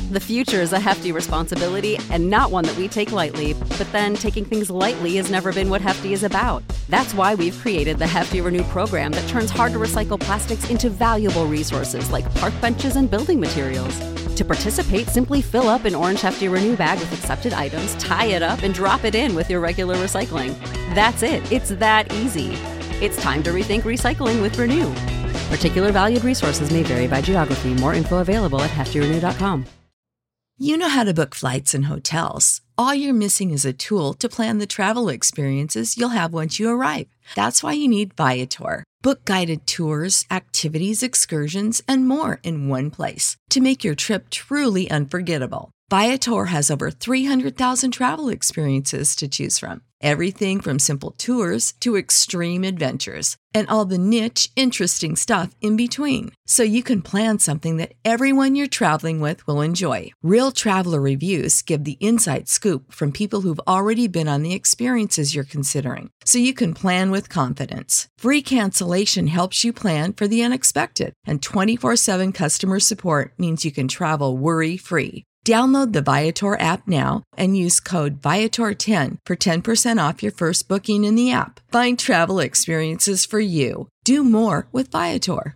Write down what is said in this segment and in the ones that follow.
The future is a hefty responsibility and not one that we take lightly, but then taking things lightly has never been what Hefty is about. That's why we've created the Hefty Renew program that turns hard-to-recycle plastics into valuable resources like park benches and building materials. To participate, simply fill up an orange Hefty Renew bag with accepted items, tie it up, and drop it in with your regular recycling. That's it. It's that easy. It's time to rethink recycling with Renew. Particular valued resources may vary by geography. More info available at heftyrenew.com. You know how to book flights and hotels. All you're missing is a tool to plan the travel experiences you'll have once you arrive. That's why you need Viator. Book guided tours, activities, excursions, and more in one place to make your trip truly unforgettable. Viator has over 300,000 travel experiences to choose from. Everything from simple tours to extreme adventures and all the niche, interesting stuff in between. So you can plan something that everyone you're traveling with will enjoy. Real traveler reviews give the inside scoop from people who've already been on the experiences you're considering. So you can plan with confidence. Free cancellation helps you plan for the unexpected. And 24/7 customer support means you can travel worry-free. Download the Viator app now and use code Viator10 for 10% off your first booking in the app. Find travel experiences for you. Do more with Viator.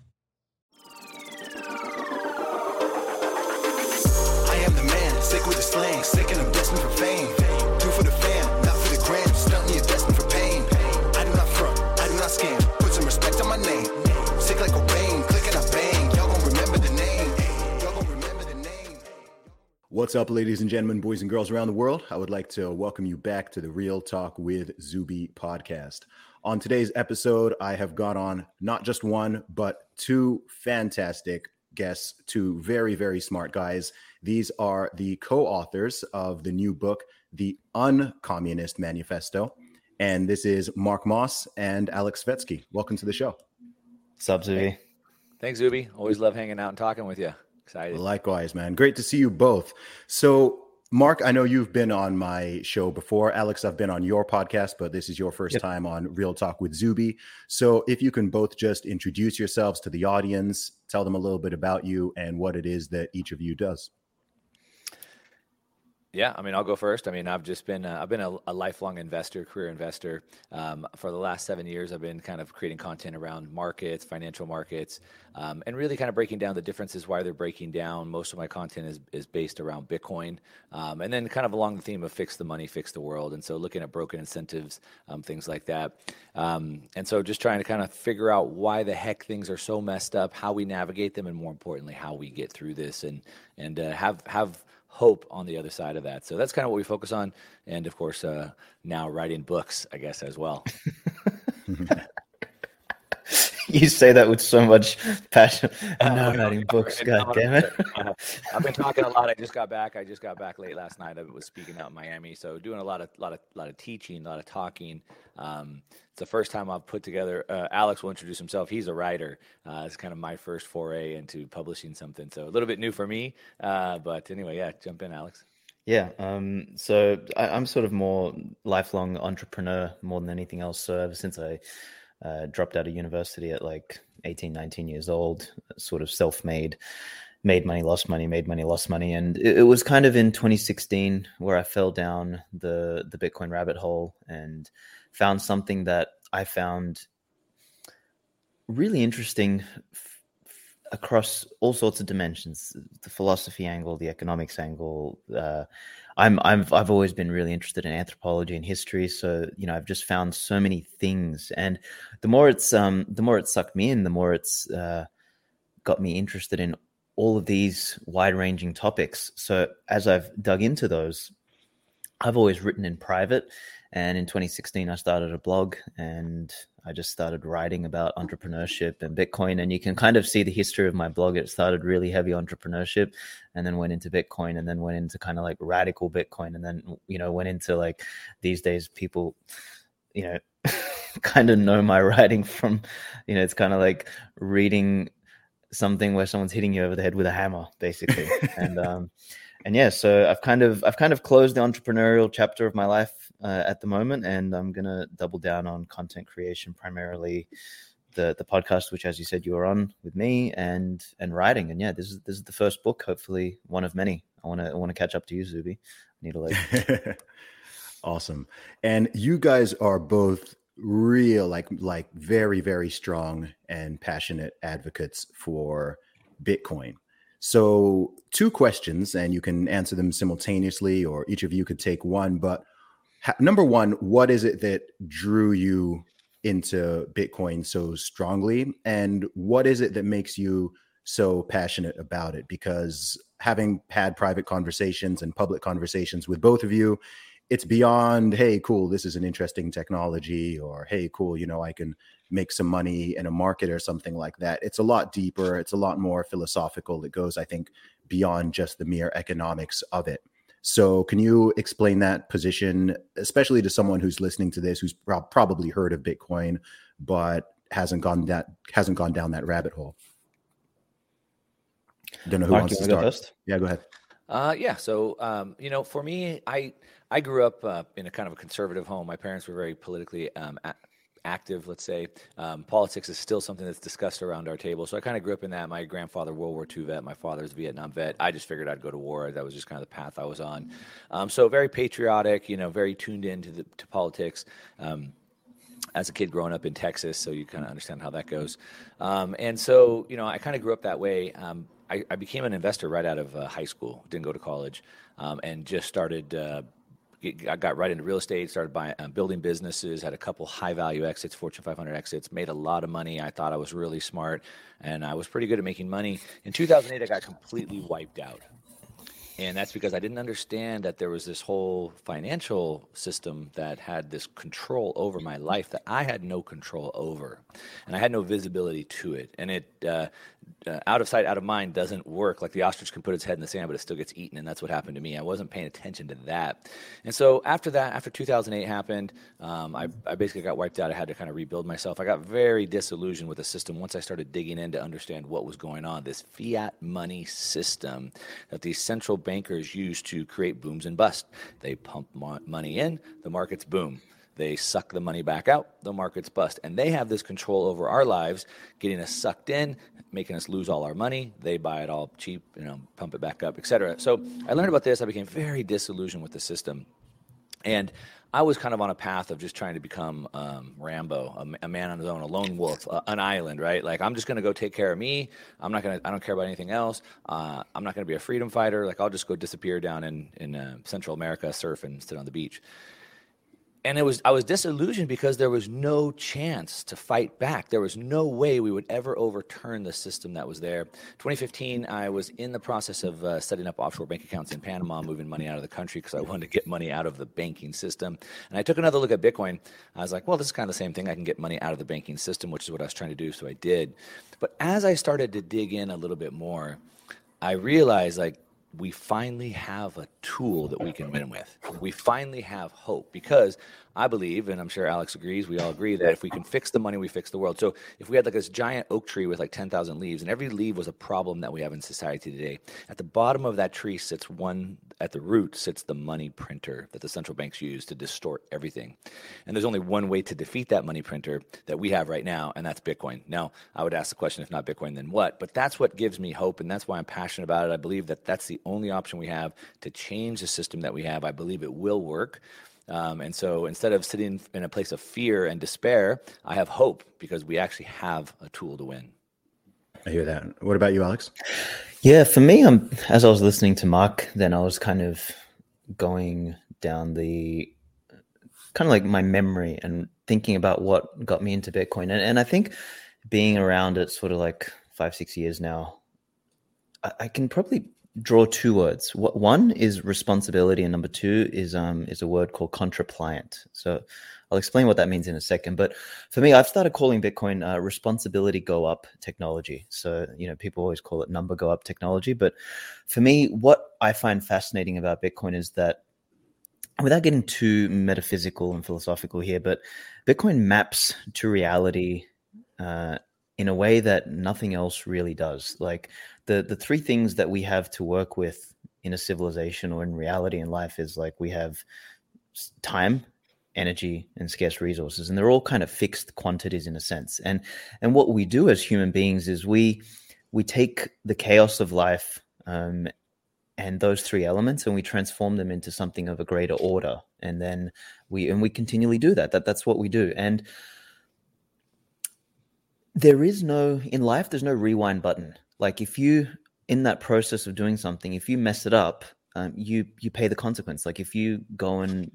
I am the man, sick with the slang, sick and I'm destined for fame. Do for the fam, not for the gram, stunt me a destined for pain. I do not front, I do not scam, put some respect on my name. Sick like a rain, click and I bang, y'all gon' remember the name. Y'all gon' remember the name. What's up, ladies and gentlemen, boys and girls around the world? I would like to welcome you back to the Real Talk with Zuby podcast. On today's episode, I have got on not just one, but two fantastic guests, two very, very smart guys. These are the co-authors of the new book, The Uncommunist Manifesto. And this is Mark Moss and Alex Svetsky. Welcome to the show. What's up, Zuby? Thanks, Zuby. Always love hanging out and talking with you. Excited. Likewise, man. Great to see you both. So, Mark, I know you've been on my show before. Alex, I've been on your podcast, but this is your first time on Real Talk with Zuby. So if you can both just introduce yourselves to the audience, tell them a little bit about you and what it is that each of you does. Yeah, I mean, I'll go first. I mean, I've been a lifelong investor, career investor. For the last 7 years, I've been kind of creating content around markets, financial markets, and really kind of breaking down the differences, why they're breaking down. Most of my content is based around Bitcoin, and then kind of along the theme of fix the money, fix the world. And so looking at broken incentives, things like that. And so just trying to kind of figure out why the heck things are so messed up, how we navigate them, and more importantly, how we get through this and have hope on the other side of that. So that's kind of what we focus on. And of course, now writing books, I guess, as well. You say that with so much passion. I'm now writing books. God damn it. I've been talking a lot. I just got back late last night. I was speaking out in Miami. So doing a lot of teaching, a lot of talking. It's the first time I've put together, Alex will introduce himself. He's a writer. It's kind of my first foray into publishing something. So a little bit new for me. But anyway, yeah, jump in, Alex. Yeah. So I'm sort of more lifelong entrepreneur more than anything else. So ever since I dropped out of university at like 18, 19 years old, sort of self-made, made money, lost money, made money, lost money. And it was kind of in 2016 where I fell down the Bitcoin rabbit hole and found something that I found really interesting across all sorts of dimensions, the philosophy angle, the economics angle. I've always been really interested in anthropology and history. So, I've just found so many things, and the more it sucked me in, the more it's got me interested in all of these wide ranging topics. So as I've dug into those, I've always written in private. And in 2016, I started a blog and I just started writing about entrepreneurship and Bitcoin. And you can kind of see the history of my blog. It started really heavy entrepreneurship and then went into Bitcoin and then went into kind of like radical Bitcoin. And then, went into like these days people, kind of know my writing from, it's kind of like reading something where someone's hitting you over the head with a hammer, basically. And yeah, so I've kind of closed the entrepreneurial chapter of my life at the moment, and I'm gonna double down on content creation, primarily the podcast, which, as you said, you were on with me, and writing. And yeah, this is the first book, hopefully one of many. I want to catch up to you, Zuby. I need to like. Awesome. And you guys are both real, like very, very strong and passionate advocates for Bitcoin. So 2 questions, and you can answer them simultaneously, or each of you could take one. But number one, what is it that drew you into Bitcoin so strongly? And what is it that makes you so passionate about it? Because having had private conversations and public conversations with both of you, it's beyond, hey, cool, this is an interesting technology, or hey, cool, I can make some money in a market or something like that. It's a lot deeper. It's a lot more philosophical. It goes, I think, beyond just the mere economics of it. So can you explain that position, especially to someone who's listening to this, who's probably heard of Bitcoin, but hasn't gone down that rabbit hole? Don't know who wants to start. Yeah, go ahead. So, for me, I grew up in a kind of a conservative home. My parents were very politically active, let's say. Politics is still something that's discussed around our table. So I kind of grew up in that. My grandfather, World War II vet. My father's Vietnam vet. I just figured I'd go to war. That was just kind of the path I was on. So very patriotic, very tuned into to politics. As a kid growing up in Texas, so you kind of understand how that goes. And so, I kind of grew up that way. I became an investor right out of high school, didn't go to college, and just started, I got right into real estate, started buying, building businesses, had a couple high-value exits, Fortune 500 exits, made a lot of money. I thought I was really smart, and I was pretty good at making money. In 2008, I got completely wiped out. And that's because I didn't understand that there was this whole financial system that had this control over my life that I had no control over. And I had no visibility to it. And it, out of sight, out of mind doesn't work. Like the ostrich can put its head in the sand, but it still gets eaten. And that's what happened to me. I wasn't paying attention to that. And so after that, after 2008 happened, I basically got wiped out. I had to kind of rebuild myself. I got very disillusioned with the system once I started digging in to understand what was going on. This fiat money system that these central bankers use to create booms and busts. They pump money in, the markets boom. They suck the money back out, the markets bust. And they have this control over our lives, getting us sucked in, making us lose all our money. They buy it all cheap, pump it back up, et cetera. So I learned about this. I became very disillusioned with the system. And I was kind of on a path of just trying to become Rambo, a man on his own, a lone wolf, an island, right? Like, I'm just going to go take care of me. I don't care about anything else. I'm not going to be a freedom fighter. Like, I'll just go disappear down in Central America, surf and sit on the beach. And I was disillusioned because there was no chance to fight back. There was no way we would ever overturn the system that was there. 2015, I was in the process of setting up offshore bank accounts in Panama, moving money out of the country because I wanted to get money out of the banking system. And I took another look at Bitcoin. I was like, well, this is kind of the same thing. I can get money out of the banking system, which is what I was trying to do, so I did. But as I started to dig in a little bit more, I realized, we finally have a tool that we can win with. We finally have hope because I believe, and I'm sure Alex agrees, we all agree that if we can fix the money, we fix the world. So if we had this giant oak tree with 10,000 leaves, and every leaf was a problem that we have in society today, at the bottom of that tree at the root sits the money printer that the central banks use to distort everything. And there's only one way to defeat that money printer that we have right now, and that's Bitcoin. Now, I would ask the question, if not Bitcoin, then what? But that's what gives me hope, and that's why I'm passionate about it. I believe that that's the only option we have to change the system that we have. I believe it will work. And so instead of sitting in a place of fear and despair, I have hope because we actually have a tool to win. I hear that. What about you, Alex? Yeah, for me, as I was listening to Mark, then I was kind of going down the kind of like my memory and thinking about what got me into Bitcoin. And I think being around it sort of 5-6 years now, I can probably draw 2 words. One is responsibility, and number 2 is a word called contrapliant. So I'll explain what that means in a second. But for me, I've started calling Bitcoin responsibility go up technology. So, people always call it number go up technology. But for me, what I find fascinating about Bitcoin is that, without getting too metaphysical and philosophical here, but Bitcoin maps to reality in a way that nothing else really does. Like the 3 things that we have to work with in a civilization or in reality in life is we have time, energy, and scarce resources. And they're all kind of fixed quantities in a sense. And what we do as human beings is we take the chaos of life and those three elements, and we transform them into something of a greater order. And then we continually do that. That's what we do. And there's no rewind button. Like if you, in that process of doing something, if you mess it up, you pay the consequence. Like if you go and,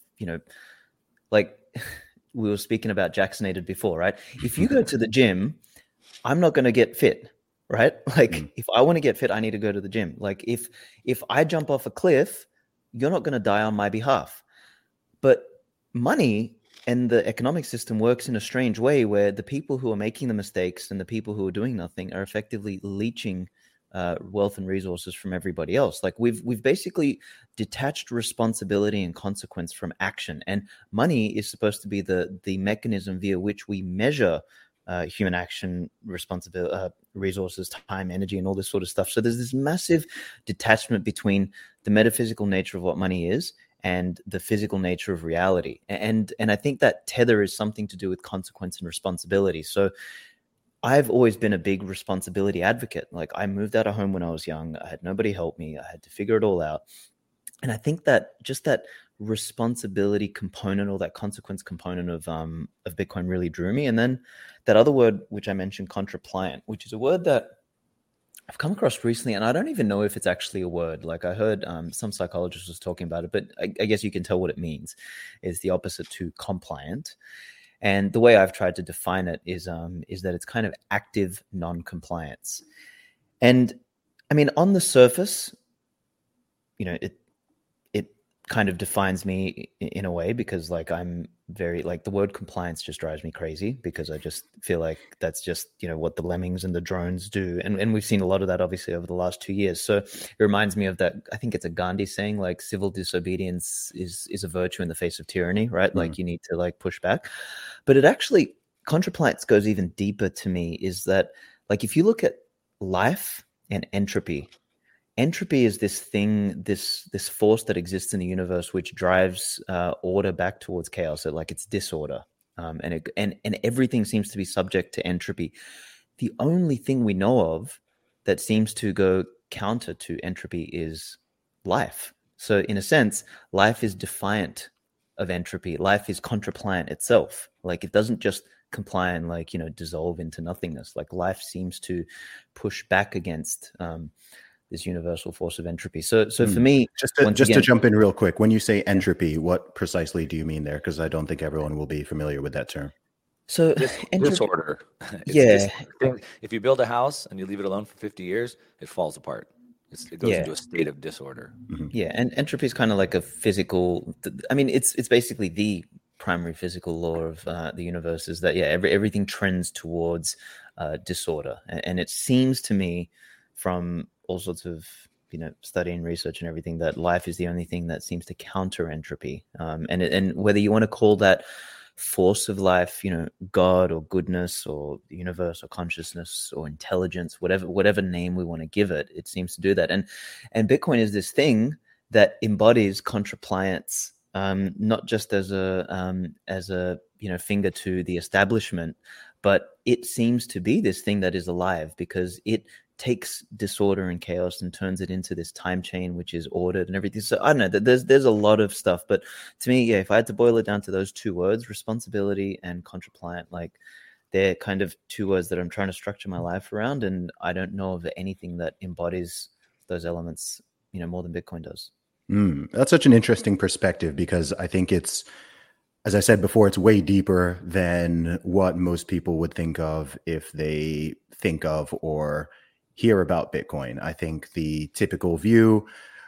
like we were speaking about Jacksonated before, right? If you go to the gym, I'm not going to get fit, right? Like if I want to get fit, I need to go to the gym. Like if I jump off a cliff, you're not going to die on my behalf. But money and the economic system works in a strange way where the people who are making the mistakes and the people who are doing nothing are effectively leeching wealth and resources from everybody else. Like we've basically detached responsibility and consequence from action, and money is supposed to be the mechanism via which we measure human action, responsibility, resources, time, energy, and all this sort of stuff. So there's this massive detachment between the metaphysical nature of what money is and the physical nature of reality. And I think that tether is something to do with consequence and responsibility. So I've always been a big responsibility advocate. Like I moved out of home when I was young. I had nobody help me. I had to figure it all out. And I think that just that responsibility component or that consequence component of Bitcoin really drew me. And then that other word, which I mentioned, contrapliant, which is a word that I've come across recently, and I don't even know if it's actually a word. Like I heard some psychologist was talking about it, but I guess you can tell what it means. Is the opposite to compliant. And the way I've tried to define it is that it's kind of active non-compliance. And I mean, on the surface, it kind of defines me in a way, because like I'm very, like the word compliance just drives me crazy, because I just feel like that's just, what the lemmings and the drones do. And we've seen a lot of that obviously over the last 2 years. So it reminds me of that, I think it's a Gandhi saying, like civil disobedience is a virtue in the face of tyranny, right? Like you need to like push back. But it actually, contrapliance goes even deeper to me, is that like if you look at life and entropy is this thing, this force that exists in the universe, which drives order back towards chaos. So like it's disorder, and everything seems to be subject to entropy. The only thing we know of that seems to go counter to entropy is life. So in a sense, life is defiant of entropy. Life is contrapliant itself. Like it doesn't just comply and like dissolve into nothingness. Like life seems to push back against this universal force of entropy. So for me, just to jump in real quick, when you say entropy, what precisely do you mean there? Because I don't think everyone will be familiar with that term. So disorder. If you build a house and you leave it alone for 50 years, it falls apart. It goes into a state of disorder. Mm-hmm. Yeah, and entropy is kind of like a physical. I mean, it's basically the primary physical law of the universe, is that everything trends towards disorder, and it seems to me from all sorts of study and research and everything that life is the only thing that seems to counter entropy, and whether you want to call that force of life God or goodness or the universe or consciousness or intelligence, whatever name we want to give it, it seems to do that. And Bitcoin is this thing that embodies contrapliance, not just as a finger to the establishment, but it seems to be this thing that is alive, because it takes disorder and chaos and turns it into this time chain which is ordered and everything. So I don't know, there's a lot of stuff, but to me, if I had to boil it down to those two words, responsibility and contrapliant, like they're kind of two words that I'm trying to structure my life around, and I don't know of anything that embodies those elements more than Bitcoin does. That's such an interesting perspective, because I think it's, as I said before, it's way deeper than what most people would think of if they think of or hear about Bitcoin. I think the typical view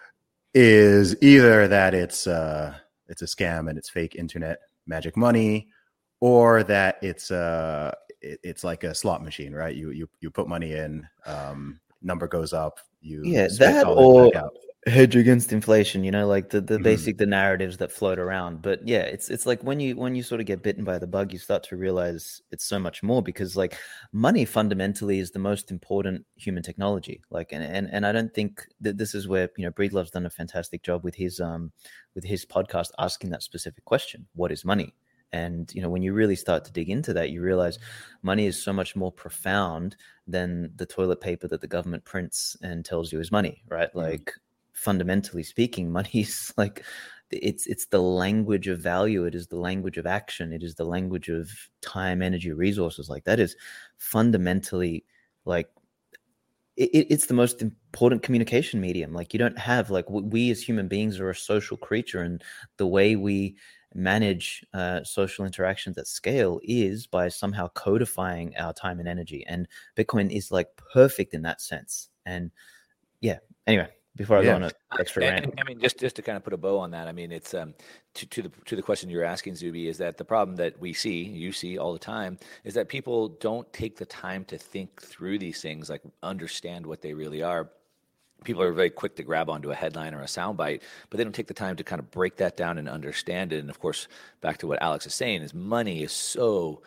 is either that it's a scam and it's fake internet magic money, or that it's like a slot machine, right? You put money in, number goes up, that or hedge against inflation, like the basic, the narratives that float around. But yeah, it's like when you sort of get bitten by the bug, you start to realize it's so much more, because like money fundamentally is the most important human technology. Like, and I don't think that this is where, Breedlove's done a fantastic job with his podcast, asking that specific question: what is money? And, when you really start to dig into that, you realize money is so much more profound than the toilet paper that the government prints and tells you is money, right? Like fundamentally speaking, money is like, it's the language of value. It is the language of action. It is the language of time, energy, resources. Like that is fundamentally like, it's the most important communication medium. Like you don't have, like, we as human beings are a social creature, and the way we manage social interactions at scale is by somehow codifying our time and energy. And Bitcoin is like perfect in that sense. And yeah, anyway, before I go on an extra rant. I mean, just to kind of put a bow on that, I mean, it's to the question you're asking, Zuby, is that the problem that you see all the time, is that people don't take the time to think through these things, like understand what they really are. People are very quick to grab onto a headline or a soundbite, but they don't take the time to kind of break that down and understand it. And of course, back to what Alex is saying, is money is so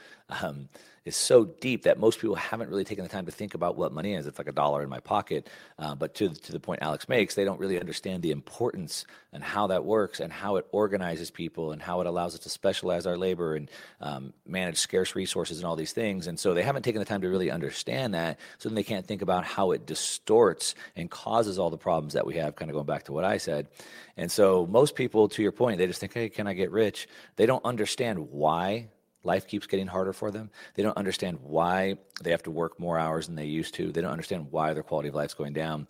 deep that most people haven't really taken the time to think about what money is. It's like $1 in my pocket. But to the point Alex makes, they don't really understand the importance and how that works and how it organizes people and how it allows us to specialize our labor and manage scarce resources and all these things. And so they haven't taken the time to really understand that. So then they can't think about how it distorts and causes all the problems that we have, kind of going back to what I said. And so most people, to your point, they just think, hey, can I get rich? They don't understand why life keeps getting harder for them. They don't understand why they have to work more hours than they used to. They don't understand why their quality of life's going down.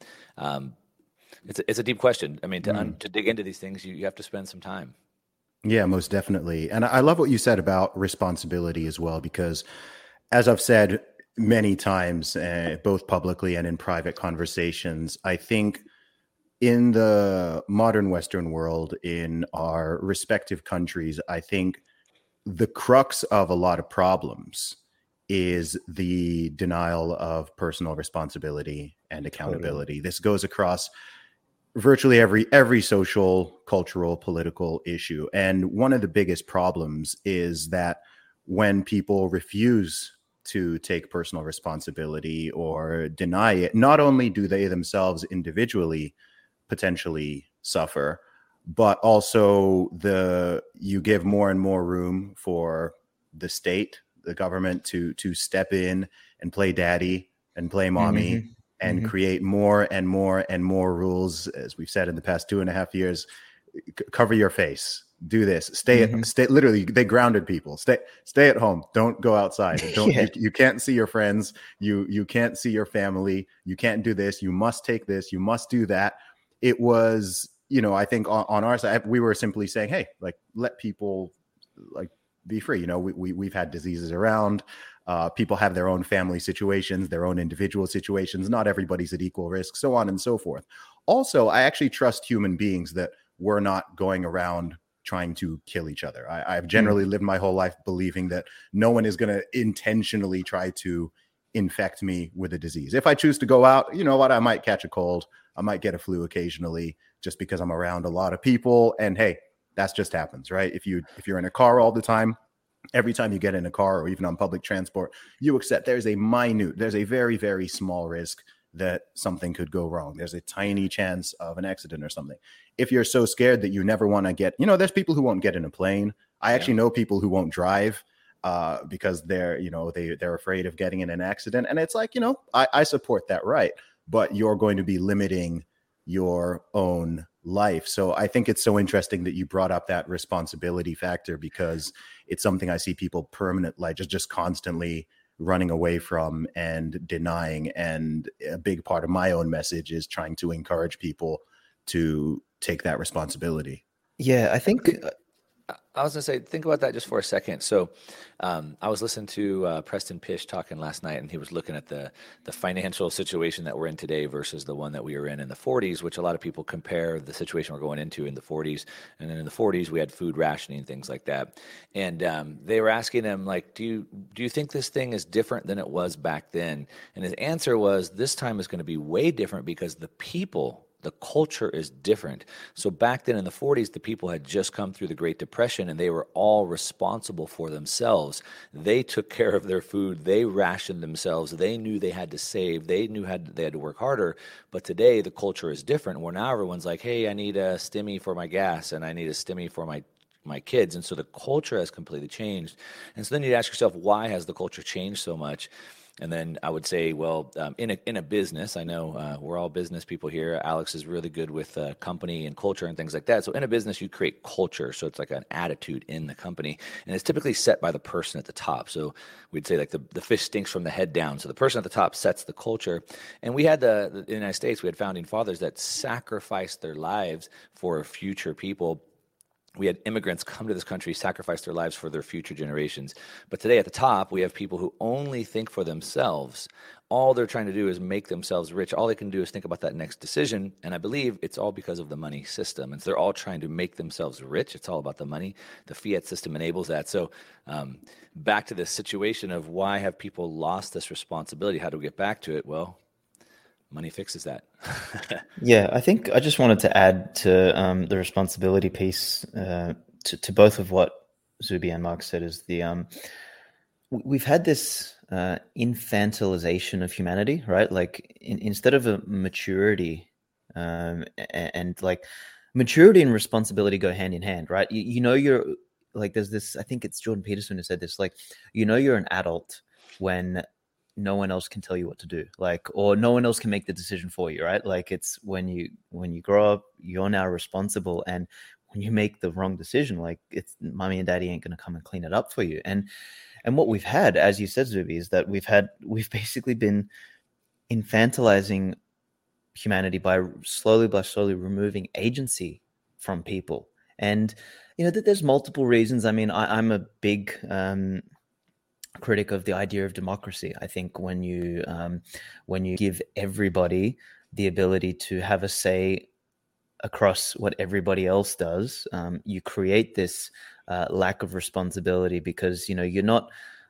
It's a deep question. I mean, to dig into these things, you have to spend some time. Yeah, most definitely. And I love what you said about responsibility as well, because as I've said many times, both publicly and in private conversations, I think in the modern Western world, in our respective countries, I think the crux of a lot of problems is the denial of personal responsibility and accountability. Totally. This goes across virtually every social, cultural, political issue. And one of the biggest problems is that when people refuse to take personal responsibility or deny it, not only do they themselves individually potentially suffer, but also you give more and more room for the state, the government to step in and play daddy and play mommy and create more and more and more rules. As we've said in the past 2.5 years, cover your face, do this, stay literally, they grounded people, stay at home, don't go outside, you can't see your friends, you can't see your family, you can't do this, you must take this, you must do that. It was, I think on our side, we were simply saying, hey, like, let people like be free. We've had diseases around. People have their own family situations, their own individual situations. Not everybody's at equal risk, so on and so forth. Also, I actually trust human beings that we're not going around trying to kill each other. I've generally lived my whole life believing that no one is going to intentionally try to infect me with a disease. If I choose to go out, you know what, I might catch a cold. I might get a flu occasionally just because I'm around a lot of people. And hey, that's just happens, right? If you're in a car all the time, every time you get in a car or even on public transport, you accept there's a very, very small risk that something could go wrong. There's a tiny chance of an accident or something. If you're so scared that you never want to get, there's people who won't get in a plane. I actually know people who won't drive because they're afraid of getting in an accident. And it's like, I support that right, but you're going to be limiting your own life. So I think it's so interesting that you brought up that responsibility factor, because it's something I see people permanently just constantly running away from and denying. And a big part of my own message is trying to encourage people to take that responsibility. Yeah, I think I was going to say, think about that just for a second. So I was listening to Preston Pysh talking last night, and he was looking at the financial situation that we're in today versus the one that we were in the 40s, which a lot of people compare the situation we're going into in the 40s. And then in the 40s, we had food rationing, things like that. And they were asking him, like, do you think this thing is different than it was back then? And his answer was, this time is going to be way different because the culture is different. So back then in the 40s, the people had just come through the Great Depression, and they were all responsible for themselves. They took care of their food. They rationed themselves. They knew they had to save. They knew they had to work harder. But today the culture is different, where now everyone's like, hey, I need a stimmy for my gas, and I need a stimmy for my kids. And so the culture has completely changed. And so then you ask yourself, why has the culture changed so much? And then I would say, well, in a business, I know we're all business people here. Alex is really good with company and culture and things like that. So in a business, you create culture. So it's like an attitude in the company. And it's typically set by the person at the top. So we'd say like the fish stinks from the head down. So the person at the top sets the culture. And we had in the United States, we had founding fathers that sacrificed their lives for future people. We had immigrants come to this country, sacrifice their lives for their future generations. But today at the top, we have people who only think for themselves. All they're trying to do is make themselves rich. All they can do is think about that next decision. And I believe it's all because of the money system. And so they're all trying to make themselves rich. It's all about the money. The fiat system enables that. So back to this situation of why have people lost this responsibility? How do we get back to it? Well, money fixes that. Yeah, I think I just wanted to add to the responsibility piece to both of what Zuby and Mark said is we've had this infantilization of humanity, right? Like instead of a maturity and like maturity and responsibility go hand in hand, right? You know, you're like, there's this, I think it's Jordan Peterson who said this, like, you know, you're an adult when no one else can tell you what to do, like, or no one else can make the decision for you, right? Like it's when you grow up, you're now responsible. And when you make the wrong decision, like it's mommy and daddy ain't going to come and clean it up for you. And what we've had, as you said, Zuby, is that we've basically been infantilizing humanity by slowly removing agency from people. And, you know, that there's multiple reasons. I mean, I'm a big, critic of the idea of democracy. I think when you give everybody the ability to have a say across what everybody else does, you create this lack of responsibility because you're not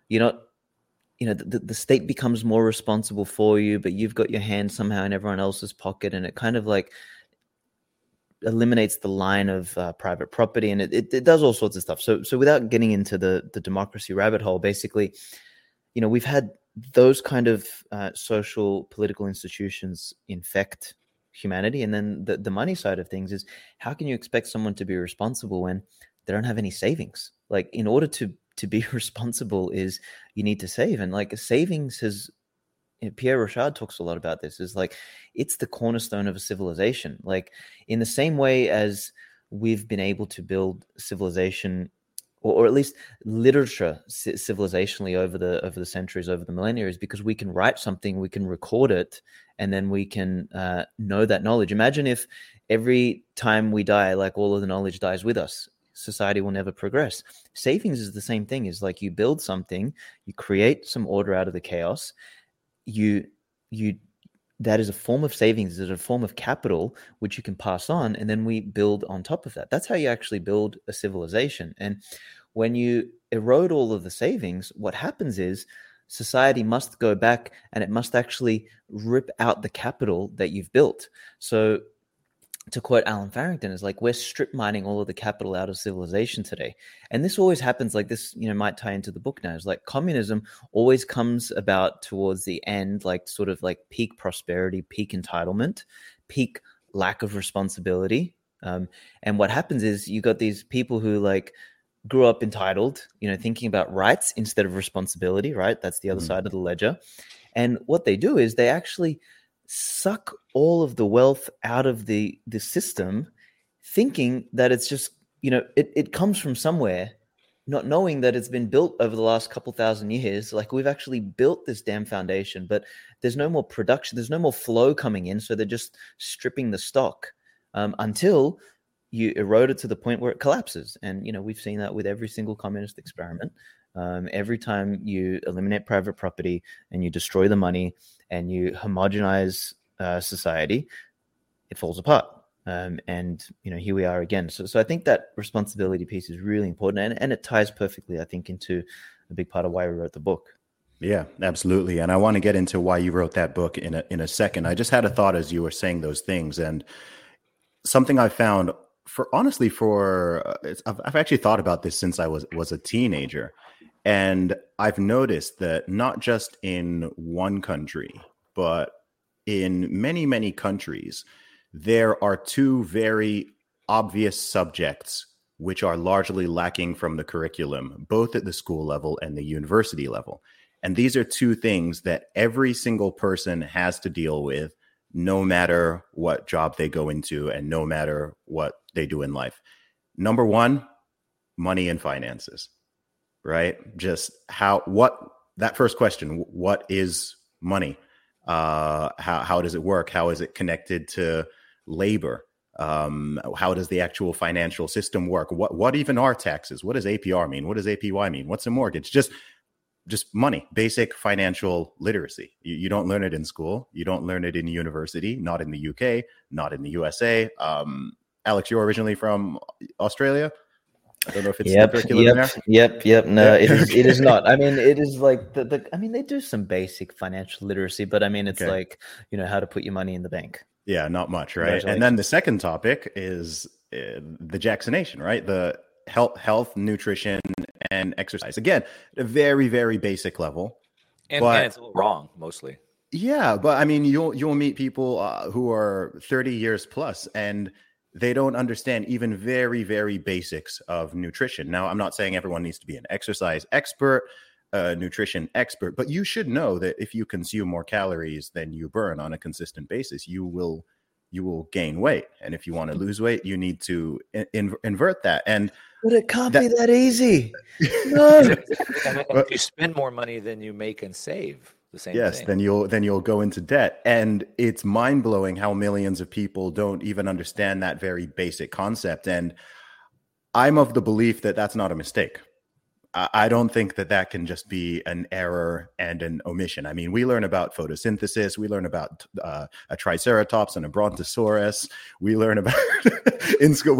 the state becomes more responsible for you, but you've got your hand somehow in everyone else's pocket, and it kind of like eliminates the line of private property, and it does all sorts of stuff. So without getting into the democracy rabbit hole, basically, we've had those kind of social political institutions infect humanity. And then the money side of things is, how can you expect someone to be responsible when they don't have any savings? Like, in order to be responsible is you need to save. And like savings has, Pierre Rochard talks a lot about this, is like, it's the cornerstone of a civilization. Like, in the same way as we've been able to build civilization, or at least literature civilizationally over the centuries, over the millennia, is because we can write something, we can record it, and then we can know that knowledge. Imagine if every time we die, like, all of the knowledge dies with us. Society will never progress. Savings is the same thing. Is like, you build something, you create some order out of the chaos. That is a form of savings, is a form of capital which you can pass on, and then we build on top of that. That's how you actually build a civilization. And when you erode all of the savings, what happens is society must go back and it must actually rip out the capital that you've built. So, to quote Alan Farrington, is like, we're strip mining all of the capital out of civilization today. And this always happens like this, might tie into the book now. It's like, communism always comes about towards the end, like sort of like peak prosperity, peak entitlement, peak lack of responsibility. And what happens is you got these people who like grew up entitled, thinking about rights instead of responsibility, right? That's the other side of the ledger. And what they do is they actually suck all of the wealth out of the system, thinking that it's just, it comes from somewhere, not knowing that it's been built over the last couple thousand years. Like, we've actually built this damn foundation, but there's no more production, there's no more flow coming in. So they're just stripping the stock until you erode it to the point where it collapses. And, we've seen that with every single communist experiment. Every time you eliminate private property and you destroy the money and you homogenize society, it falls apart. And here we are again. So I think that responsibility piece is really important, and it ties perfectly, I think, into a big part of why we wrote the book. Yeah, absolutely. And I want to get into why you wrote that book in a second. I just had a thought as you were saying those things, and something I found I've actually thought about this since I was a teenager. And I've noticed that not just in one country, but in many, many countries, there are two very obvious subjects which are largely lacking from the curriculum, both at the school level and the university level. And these are two things that every single person has to deal with, no matter what job they go into and no matter what they do in life. Number one, money and finances, right? Just that first question, what is money? How does it work? How is it connected to labor? How does the actual financial system work? What even are taxes? What does APR mean? What does APY mean? What's a mortgage? Just money, basic financial literacy. You don't learn it in school. You don't learn it in university, not in the UK, not in the USA. Alex, you're originally from Australia. I don't know if it's the curriculum there. Yep. No, it is not. I mean, it is like they do some basic financial literacy, but I mean, it's like, how to put your money in the bank. Yeah, not much, right? And then the second topic is the Jacksonation, right? The health, nutrition, and exercise. Again, at a very, very basic level. And it's all wrong, mostly. Yeah, but I mean, you'll meet people who are 30 years plus, and they don't understand even very, very basics of nutrition. Now, I'm not saying everyone needs to be an exercise expert, nutrition expert, but you should know that if you consume more calories than you burn on a consistent basis, you will gain weight. And if you want to lose weight, you need to invert that. But it can't be that easy. No. If you spend more money than you make and save, the same thing. then you'll go into debt. And it's mind-blowing how millions of people don't even understand that very basic concept. And I'm of the belief that that's not a mistake. I don't think that can just be an error and an omission. I mean, we learn about photosynthesis. We learn about a triceratops and a brontosaurus. We learn about in school.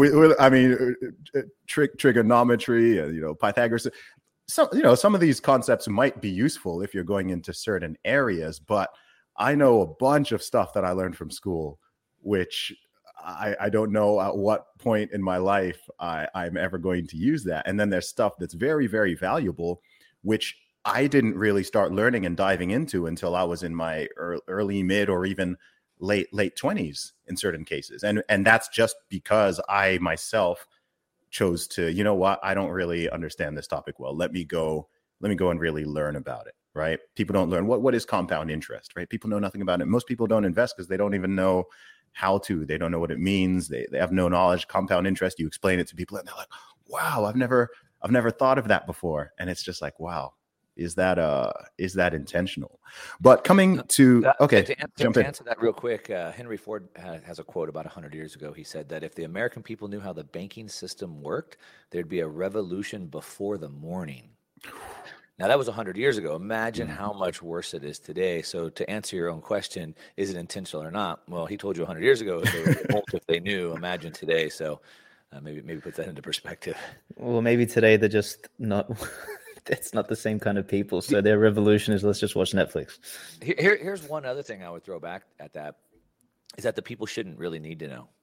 Trigonometry. Pythagoras. So some of these concepts might be useful if you're going into certain areas. But I know a bunch of stuff that I learned from school, which I don't know at what point in my life I'm ever going to use that. And then there's stuff that's very, very valuable, which I didn't really start learning and diving into until I was in my early, mid, or even late 20s in certain cases. And that's just because I myself chose to, I don't really understand this topic well. Let me go and really learn about it. Right? People don't learn what is compound interest, right? People know nothing about it. Most people don't invest because they don't even know how to. They don't know what it means. They have no knowledge. Compound interest, you explain it to people and they're like, wow, I've never thought of that before. And it's just like, wow, is that intentional? But coming to to answer that real quick, Henry Ford has a quote about 100 years ago. He said that if the American people knew how the banking system worked, there'd be a revolution before the morning. Now, that was 100 years ago. Imagine how much worse it is today. So to answer your own question, is it intentional or not? Well, he told you 100 years ago if they knew. Imagine today. So maybe put that into perspective. Well, maybe today they're just not – it's not the same kind of people. So their revolution is let's just watch Netflix. Here's one other thing I would throw back at that is that the people shouldn't really need to know.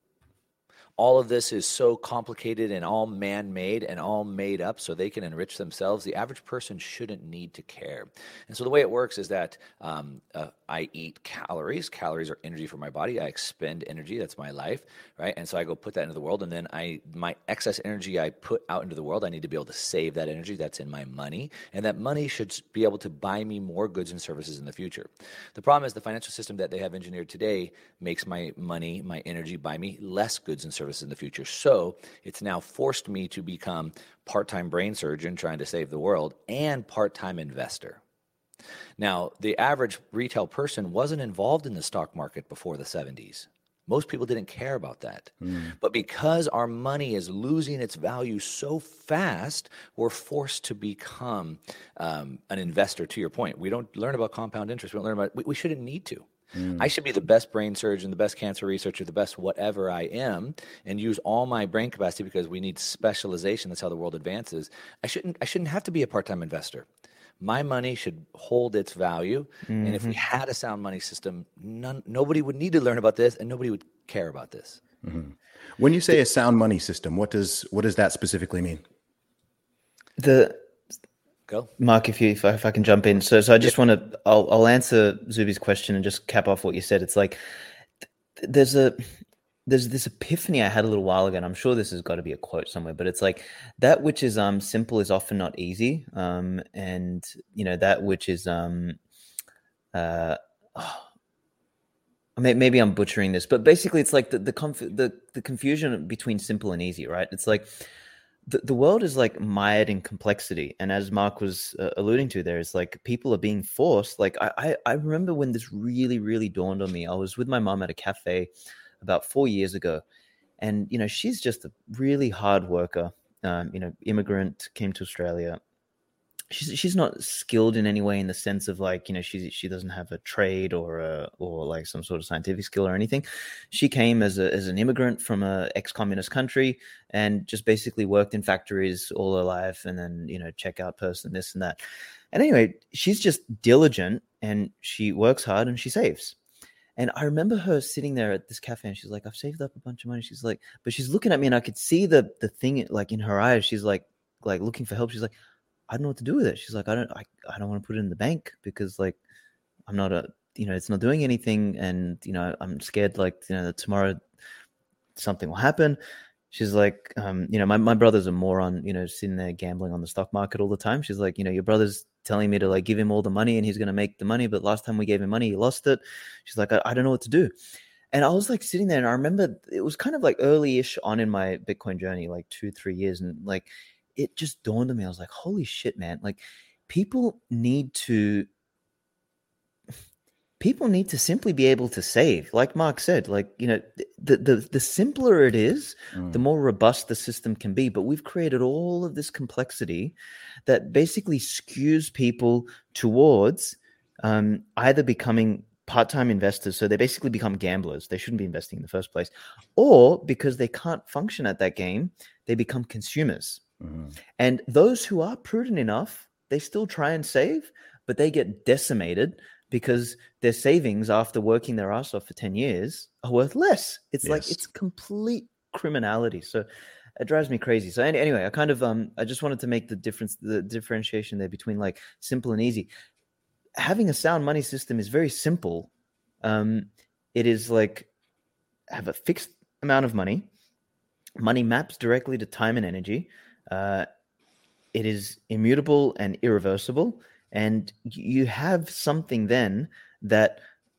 All of this is so complicated and all man-made and all made up so they can enrich themselves. The average person shouldn't need to care. And so the way it works is that I eat calories. Calories are energy for my body. I expend energy. That's my life, right? And so I go put that into the world, and then my excess energy I put out into the world. I need to be able to save that energy. That's in my money, and that money should be able to buy me more goods and services in the future. The problem is the financial system that they have engineered today makes my money, my energy buy me less goods and services in the future. So it's now forced me to become part-time brain surgeon trying to save the world and part-time investor. Now, the average retail person wasn't involved in the stock market before the 70s. Most people didn't care about that. But because our money is losing its value so fast, we're forced to become an investor, to your point. We don't learn about compound interest. We don't learn about we shouldn't need to. I should be the best brain surgeon, the best cancer researcher, the best whatever I am, and use all my brain capacity because we need specialization. That's how the world advances. I shouldn't have to be a part-time investor. My money should hold its value. And if we had a sound money system, nobody would need to learn about this and nobody would care about this. When you say a sound money system, what does that specifically mean? Go, Mark, if I can jump in. So I just want to, I'll answer Zuby's question and just cap off what you said. It's like, there's this epiphany I had a little while ago, and I'm sure this has got to be a quote somewhere, but it's like that which is simple is often not easy, and that which is maybe I'm butchering this, but basically it's like the confusion between simple and easy, right? It's like the world is like mired in complexity, and as Mark was alluding to, there is like people are being forced. Like I remember when this really, really dawned on me. I was with my mom at a cafe about 4 years ago, and she's just a really hard worker. Immigrant, came to Australia. She's not skilled in any way in the sense of like she doesn't have a trade or like some sort of scientific skill or anything. She came as an immigrant from a ex-communist country and just basically worked in factories all her life, and then checkout person, this and that. And anyway, she's just diligent and she works hard and she saves. And I remember her sitting there at this cafe and she's like, I've saved up a bunch of money. She's like, but she's looking at me and I could see the thing like in her eyes. She's like looking for help. She's like, I don't know what to do with it. She's like, I don't want to put it in the bank because like I'm not it's not doing anything. And, I'm scared like, that tomorrow something will happen. She's like, my brother's a moron, sitting there gambling on the stock market all the time. She's like, your brother's telling me to like give him all the money and he's going to make the money. But last time we gave him money, he lost it. She's like, I don't know what to do. And I was like sitting there and I remember it was kind of like early-ish on in my Bitcoin journey, like 2-3 years. And like, it just dawned on me. I was like, holy shit, man. Like people need to simply be able to save. Like Mark said, like, the simpler it is, the more robust the system can be. But we've created all of this complexity that basically skews people towards either becoming part-time investors. So they basically become gamblers. They shouldn't be investing in the first place. Or because they can't function at that game, they become consumers. And those who are prudent enough, they still try and save, but they get decimated because their savings after working their ass off for 10 years are worth less. It's like, it's complete criminality. So it drives me crazy. So anyway, I kind of, I just wanted to make the differentiation there between like simple and easy. Having a sound money system is very simple. It is like have a fixed amount of money. Money maps directly to time and energy. It is immutable and irreversible. And you have something then that,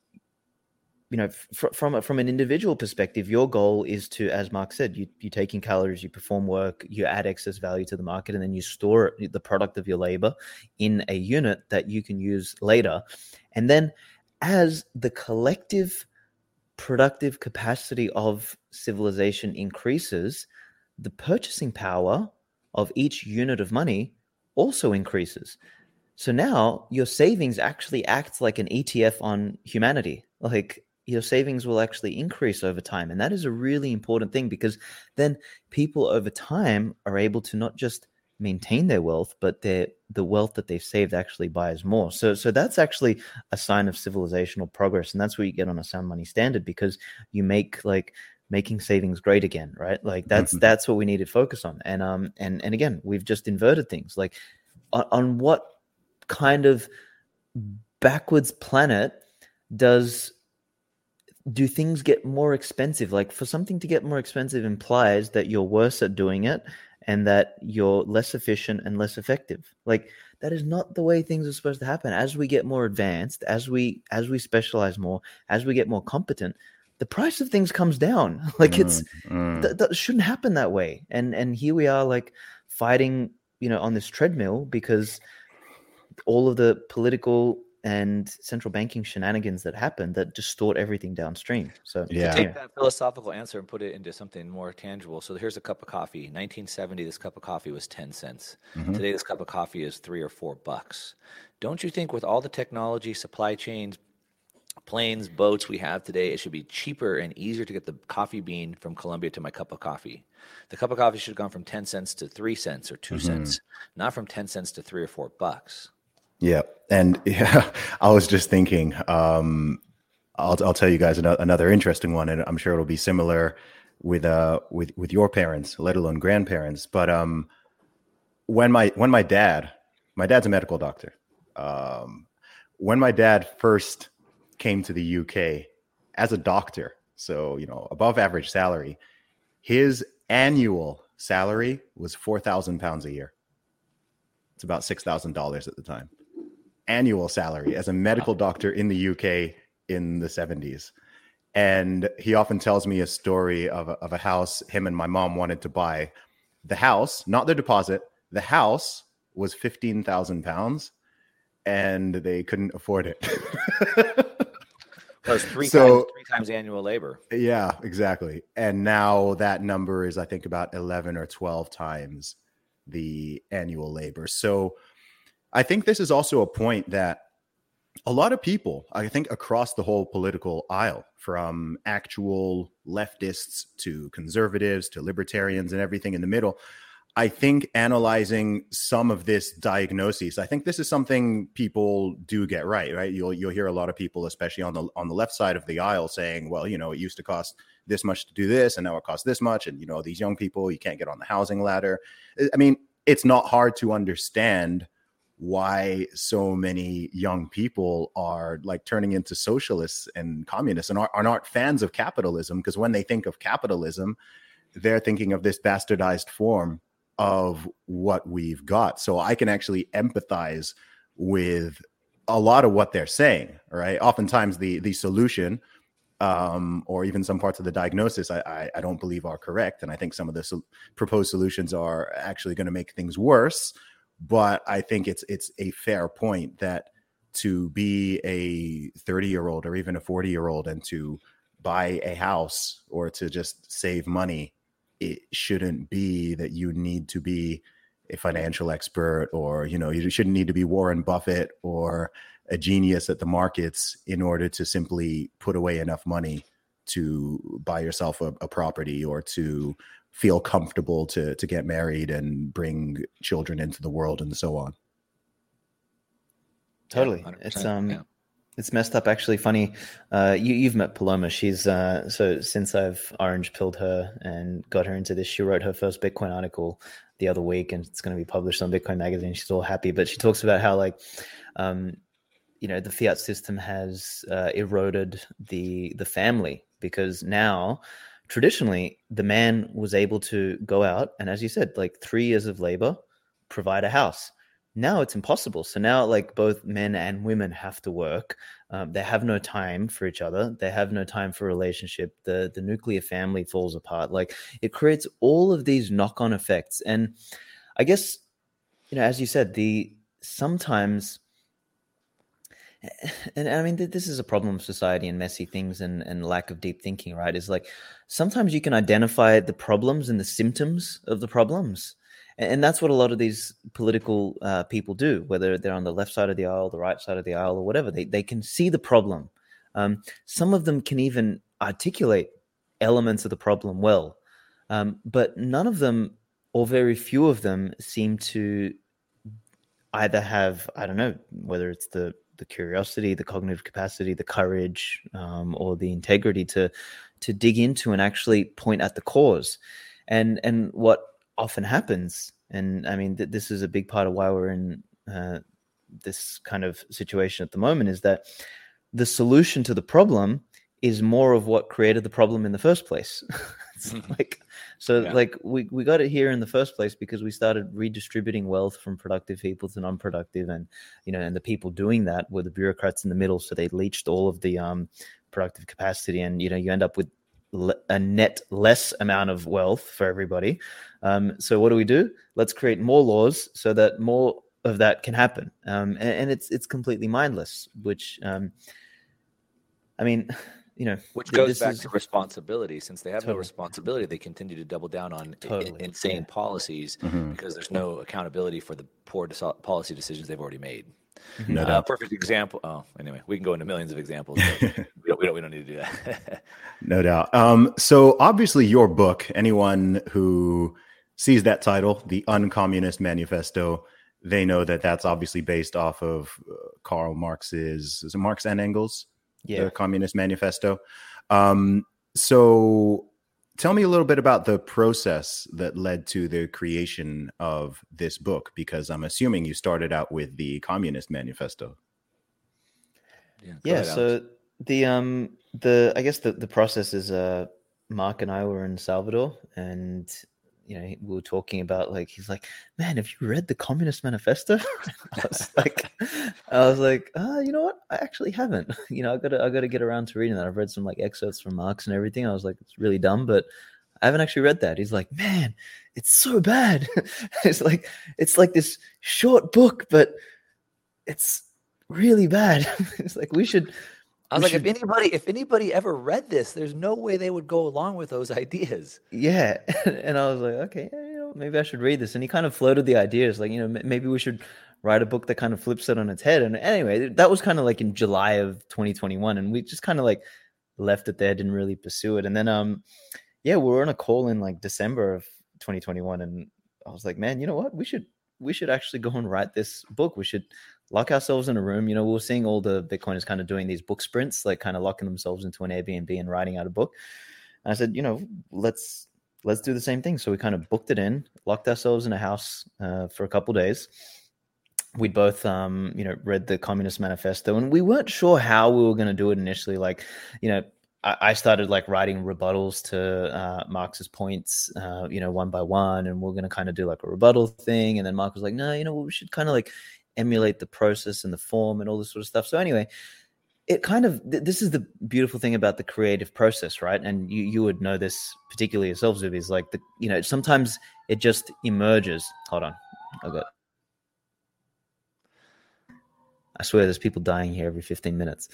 from an individual perspective, your goal is to, as Mark said, you take in calories, you perform work, you add excess value to the market, and then you store the product of your labor in a unit that you can use later. And then as the collective productive capacity of civilization increases, the purchasing power of each unit of money also increases. So now your savings actually acts like an ETF on humanity. Like your savings will actually increase over time. And that is a really important thing because then people over time are able to not just maintain their wealth, but the wealth that they've saved actually buys more. So that's actually a sign of civilizational progress. And that's what you get on a sound money standard because you make making savings great again, right? Like that's what we need to focus on. And again, we've just inverted things. Like on what kind of backwards planet do things get more expensive? Like for something to get more expensive implies that you're worse at doing it and that you're less efficient and less effective. Like that is not the way things are supposed to happen. As we get more advanced, as we specialize more, as we get more competent, the price of things comes down. Like that shouldn't happen that way. And here we are like fighting, on this treadmill because all of the political and central banking shenanigans that happen that distort everything downstream. So to take that philosophical answer and put it into something more tangible. So here's a cup of coffee. 1970, this cup of coffee was 10 cents. Today, this cup of coffee is $3 or $4. Don't you think with all the technology, supply chains, planes, boats we have today, it should be cheaper and easier to get the coffee bean from Colombia to my cup of coffee? The cup of coffee should have gone from 10 cents to 3 cents or 2 cents, not from 10 cents to $3 or $4. Yeah. And I was just thinking, I'll tell you guys another interesting one, and I'm sure it'll be similar with your parents, let alone grandparents. But when my dad's a medical doctor. When my dad first came to the UK as a doctor, so above average salary. His annual salary was £4,000 a year. It's about $6,000 at the time. Annual salary as a medical doctor in the UK in the 70s. And he often tells me a story of a house him and my mom wanted to buy. The house, not the deposit, the house was £15,000 and they couldn't afford it. Plus three times annual labor. Yeah, exactly. And now that number is, I think, about 11 or 12 times the annual labor. So I think this is also a point that a lot of people, I think, across the whole political aisle, from actual leftists to conservatives to libertarians and everything in the middle, I think analyzing some of this diagnosis, I think this is something people do get right? You'll hear a lot of people, especially on the left side of the aisle, saying, well, it used to cost this much to do this, and now it costs this much, and these young people, you can't get on the housing ladder. I mean, it's not hard to understand why so many young people are like turning into socialists and communists and are not fans of capitalism, because when they think of capitalism, they're thinking of this bastardized form of what we've got. So I can actually empathize with a lot of what they're saying, right? Oftentimes the solution or even some parts of the diagnosis I don't believe are correct. And I think some of the proposed solutions are actually going to make things worse. But I think it's a fair point that to be a 30-year-old or even a 40-year-old and to buy a house or to just save money, it shouldn't be that you need to be a financial expert or, you shouldn't need to be Warren Buffett or a genius at the markets in order to simply put away enough money to buy yourself a property or to feel comfortable to get married and bring children into the world and so on. Totally. Yeah, It's messed up. Actually, funny. You've met Paloma. She's so since I've orange pilled her and got her into this, she wrote her first Bitcoin article the other week, and it's going to be published on Bitcoin Magazine. She's all happy, but she talks about how the fiat system has eroded the family, because now traditionally the man was able to go out and, as you said, like 3 years of labor, provide a house. Now it's impossible. So now like both men and women have to work. They have no time for each other. They have no time for a relationship. The nuclear family falls apart. Like it creates all of these knock-on effects. And I guess, as you said, sometimes, and I mean, this is a problem of society and messy things and lack of deep thinking, right? Is like sometimes you can identify the problems and the symptoms of the problems. And that's what a lot of these political people do, whether they're on the left side of the aisle, the right side of the aisle, or whatever. They can see the problem. Some of them can even articulate elements of the problem well. But none of them, or very few of them, seem to either have, I don't know, whether it's the curiosity, the cognitive capacity, the courage, or the integrity to dig into and actually point at the cause. And what often happens, and I mean, this is a big part of why we're in this kind of situation at the moment, is that the solution to the problem is more of what created the problem in the first place. It's like we got it here in the first place because we started redistributing wealth from productive people to non-productive, and and the people doing that were the bureaucrats in the middle, so they leached all of the productive capacity, and you end up with a net less amount of wealth for everybody. So what do? Let's create more laws so that more of that can happen. And it's completely mindless, which I mean, which goes back to responsibility. Since they have no responsibility, they continue to double down on insane policies because there's no accountability for the poor policy decisions they've already made. No doubt. Perfect example. Oh, anyway, we can go into millions of examples. we don't need to do that. No doubt. So obviously your book, anyone who sees that title, The Uncommunist Manifesto, they know that that's obviously based off of Karl Marx's, is it Marx and Engels? Yeah. The Communist Manifesto. So tell me a little bit about the process that led to the creation of this book, because I'm assuming you started out with the Communist Manifesto. Yeah. So I guess the process is Mark and I were in Salvador, and we were talking about, like, he's like, man, have you read the Communist Manifesto? I was like, you know what? I actually haven't. I gotta get around to reading that. I've read some like excerpts from Marx and everything. I was like, it's really dumb, but I haven't actually read that. He's like, man, it's so bad. It's like this short book, but it's really bad. It's like we should. I was like, if anybody ever read this, there's no way they would go along with those ideas. Yeah. And I was like, okay, maybe I should read this. And he kind of floated the ideas, like, maybe we should write a book that kind of flips it on its head. And anyway, that was kind of like in July of 2021. And we just kind of like left it there, didn't really pursue it. And then, we were on a call in like December of 2021. And I was like, man, you know what? We should actually go and write this book. We should lock ourselves in a room. We were seeing all the Bitcoiners kind of doing these book sprints, like kind of locking themselves into an Airbnb and writing out a book. And I said, let's do the same thing. So we kind of booked it in, locked ourselves in a house for a couple of days. We'd both, read the Communist Manifesto, and we weren't sure how we were going to do it initially. Like, I started like writing rebuttals to Marx's points, one by one, and we're going to kind of do like a rebuttal thing. And then Mark was like, no, we should kind of like emulate the process and the form and all this sort of stuff. So anyway, it kind of, this is the beautiful thing about the creative process, right? And you would know this particularly yourself, Zuby, is like sometimes it just emerges. Hold on. I swear there's people dying here every 15 minutes.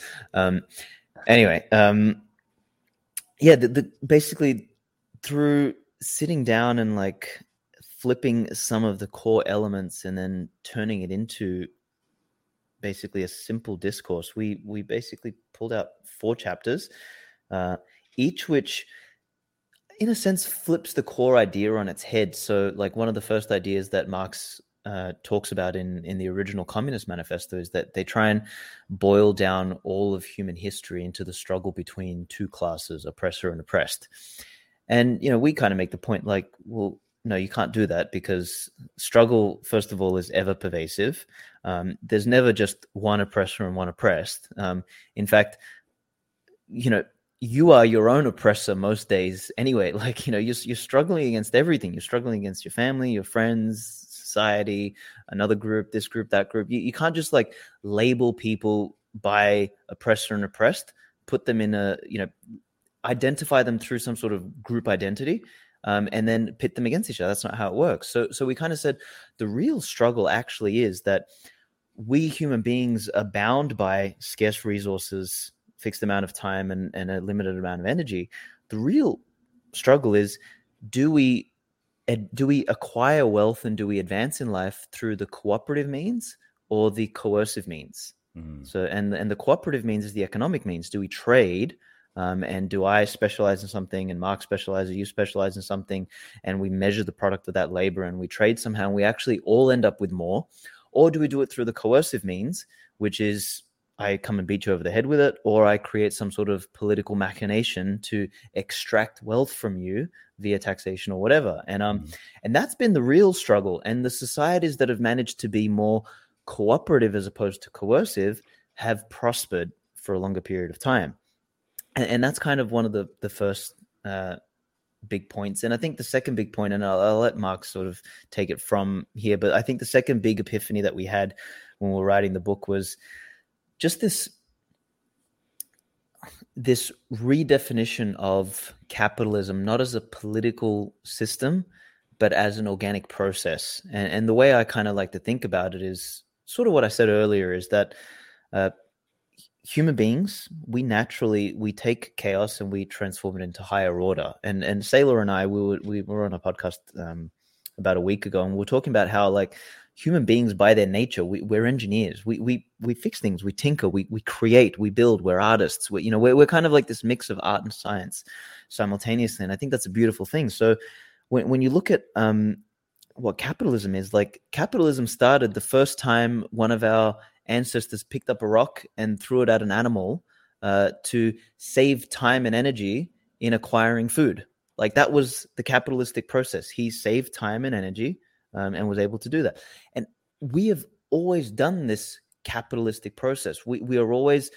Basically through sitting down and like flipping some of the core elements and then turning it into basically a simple discourse, we basically pulled out 4 chapters, each which in a sense flips the core idea on its head. So like one of the first ideas that Marx talks about in the original Communist Manifesto is that they try and boil down all of human history into the struggle between two classes, oppressor and oppressed. And, we kind of make the point like, well, no, you can't do that, because struggle, first of all, is ever pervasive. There's never just one oppressor and one oppressed. In fact, you are your own oppressor most days anyway. Like, you're struggling against everything. You're struggling against your family, your friends, society, another group, this group, that group. You can't just like label people by oppressor and oppressed, put them in identify them through some sort of group identity, and then pit them against each other. That's not how it works. So we kind of said the real struggle actually is that we human beings are bound by scarce resources, fixed amount of time, and a limited amount of energy. The real struggle is, do we acquire wealth and do we advance in life through the cooperative means or the coercive means? Mm-hmm. So, and the cooperative means is the economic means. Do we trade? And do I specialize in something and Mark specializes, you specialize in something, and we measure the product of that labor and we trade somehow and we actually all end up with more? Or do we do it through the coercive means, which is I come and beat you over the head with it, or I create some sort of political machination to extract wealth from you via taxation or whatever. And that's been the real struggle. And the societies that have managed to be more cooperative as opposed to coercive have prospered for a longer period of time. And that's kind of one of the first big points. And I think the second big point, and I'll let Mark sort of take it from here, but I think the second big epiphany that we had when we were writing the book was just this redefinition of capitalism, not as a political system, but as an organic process. And the way I kind of like to think about it is sort of what I said earlier, is that human beings, we take chaos and we transform it into higher order. And Saylor and I, we were on a podcast about a week ago, and we were talking about how like human beings by their nature, we're engineers. We fix things, we tinker, we create, we build, we're artists. We're kind of like this mix of art and science simultaneously. And I think that's a beautiful thing. So when you look at what capitalism is, like capitalism started the first time one of our ancestors picked up a rock and threw it at an animal to save time and energy in acquiring food. Like that was the capitalistic process. He saved time and energy and was able to do that. And we have always done this capitalistic process. We are always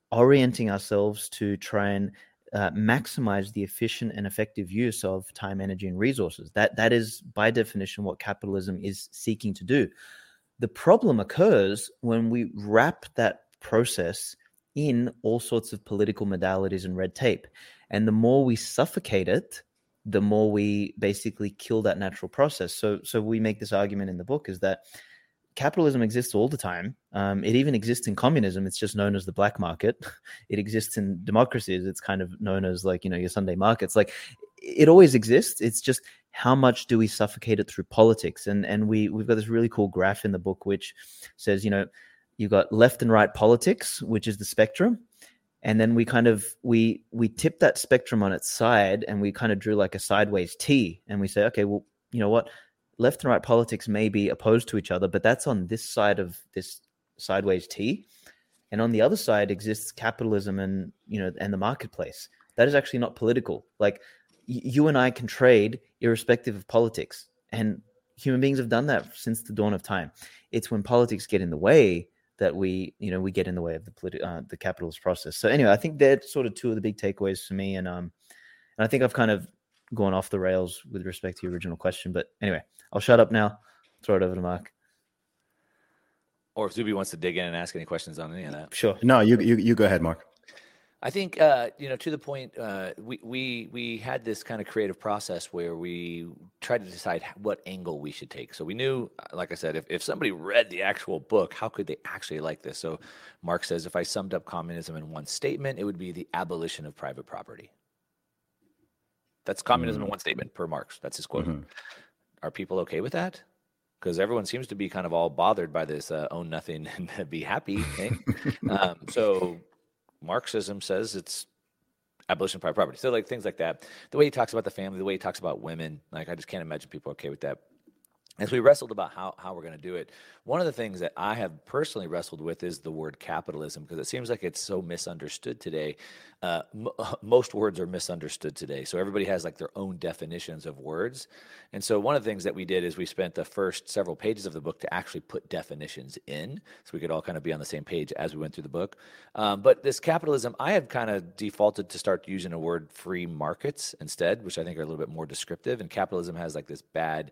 orienting ourselves to try and maximize the efficient and effective use of time, energy, and resources. That is, by definition, what capitalism is seeking to do. The problem occurs when we wrap that process in all sorts of political modalities and red tape. And the more we suffocate it, the more we basically kill that natural process. So we make this argument in the book, is that capitalism exists all the time. It even exists in communism. It's just known as the black market. It exists in democracies. It's kind of known as like, your Sunday markets. Like, it always exists. It's just how much do we suffocate it through politics? And we've got this really cool graph in the book which says, you've got left and right politics, which is the spectrum. And then we kind of, we tip that spectrum on its side, and we kind of drew like a sideways T, and we say, okay, well, you know what? Left and right politics may be opposed to each other, but that's on this side of this sideways T. And on the other side exists capitalism and the marketplace. That is actually not political. Like, you and I can trade irrespective of politics, and human beings have done that since the dawn of time. It's when politics get in the way that we get in the way of the capitalist process. So anyway, I think they're sort of two of the big takeaways for me. And I think I've kind of gone off the rails with respect to your original question, but anyway, I'll shut up now. Throw it over to Mark. Or if Zuby wants to dig in and ask any questions on any of that. Sure. No, you go ahead, Mark. I think, to the point, we had this kind of creative process where we tried to decide what angle we should take. So we knew, like I said, if somebody read the actual book, how could they actually like this? So Mark says, if I summed up communism in one statement, it would be the abolition of private property. That's communism in one statement per Marx. That's his quote. Mm-hmm. Are people okay with that? Because everyone seems to be kind of all bothered by this own nothing and be happy thing. So Marxism says it's abolition of private property. So like things like that. The way he talks about the family, the way he talks about women, like I just can't imagine people are okay with that. As we wrestled about how we're going to do it, one of the things that I have personally wrestled with is the word capitalism, because it seems like it's so misunderstood today. Most words are misunderstood today. So everybody has like their own definitions of words. And so one of the things that we did is we spent the first several pages of the book to actually put definitions in so we could all kind of be on the same page as we went through the book. But this capitalism, I had kind of defaulted to start using a word free markets instead, which I think are a little bit more descriptive. And capitalism has like this bad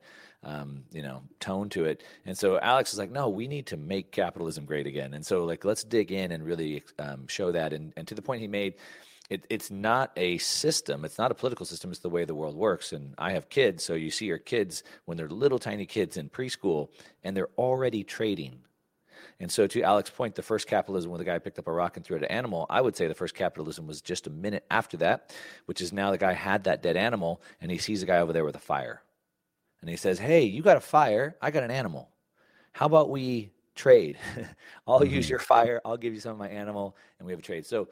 tone to it. And so Alex is like, no, we need to make capitalism great again. And so like, let's dig in and really show that. And to the point he made, it's not a system. It's not a political system. It's the way the world works. And I have kids. So you see your kids when they're little tiny kids in preschool and they're already trading. And so to Alex's point, the first capitalism when the guy picked up a rock and threw it at an animal, I would say the first capitalism was just a minute after that, which is now the guy had that dead animal and he sees a guy over there with a fire. And he says, hey, you got a fire, I got an animal. How about we trade? I'll use your fire, I'll give you some of my animal, and we have a trade. So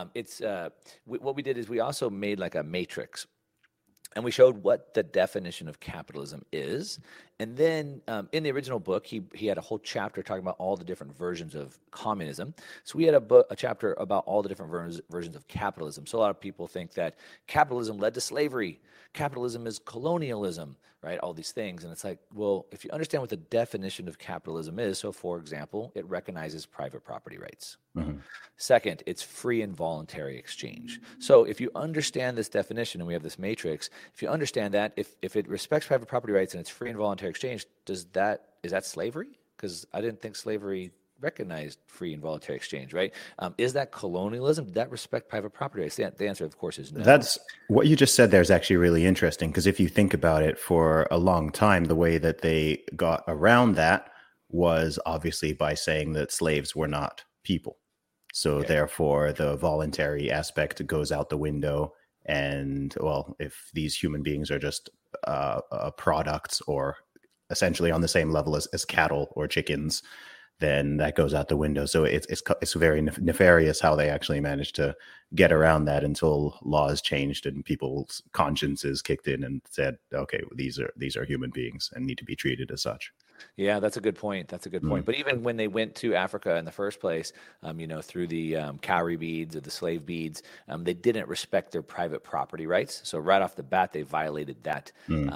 what we did is we also made like a matrix. And we showed what the definition of capitalism is. And then in the original book, he had a whole chapter talking about all the different versions of communism. So we had a chapter about all the different versions of capitalism. So a lot of people think that capitalism led to slavery. Capitalism is colonialism, right? All these things. And it's like, well, if you understand what the definition of capitalism is, so for example, it recognizes private property rights. Mm-hmm. Second, it's free and voluntary exchange. So if you understand this definition, and we have this matrix, if you understand that, if it respects private property rights and it's free and voluntary exchange, is that slavery? Because I didn't think slavery recognized free and voluntary exchange, right? Is that colonialism? Did that respect private property rights? The answer, of course, is no. That's what you just said there is actually really interesting, because if you think about it, for a long time, the way that they got around that was obviously by saying that slaves were not people. So therefore, the voluntary aspect goes out the window. And well, if these human beings are just products or essentially on the same level as cattle or chickens, then that goes out the window. So it's very nefarious how they actually managed to get around that until laws changed and people's consciences kicked in and said, okay, these are human beings and need to be treated as such. Yeah, that's a good point. But even when they went to Africa in the first place, through the cowrie beads or the slave beads, they didn't respect their private property rights. So right off the bat, they violated that.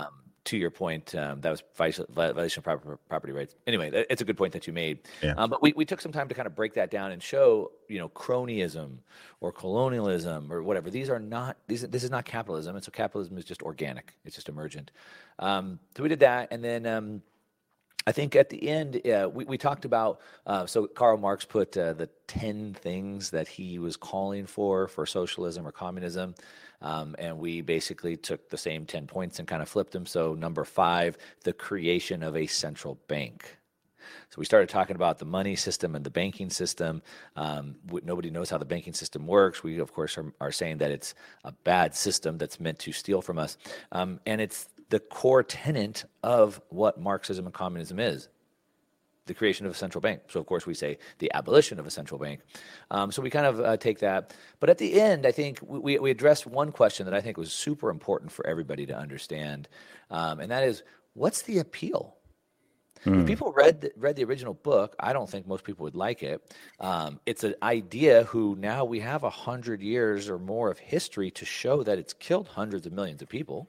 to your point, that was violation of property rights. Anyway, it's a good point that you made. Yeah. But we took some time to kind of break that down and show, cronyism or colonialism or whatever. This is not capitalism. And so capitalism is just organic. It's just emergent. So we did that. And then I think at the end, we talked about, so Karl Marx put the 10 things that he was calling for socialism or communism. And we basically took the same 10 points and kind of flipped them. So number 5, the creation of a central bank. So we started talking about the money system and the banking system. Nobody knows how the banking system works. We, of course, are saying that it's a bad system that's meant to steal from us. And it's the core tenet of what Marxism and communism is. The creation of a central bank. So, of course, we say the abolition of a central bank. So we kind of take that. But at the end, I think we addressed one question that I think was super important for everybody to understand, and that is, what's the appeal? If people read the original book, I don't think most people would like it. It's an idea who now we have 100 years or more of history to show that it's killed hundreds of millions of people.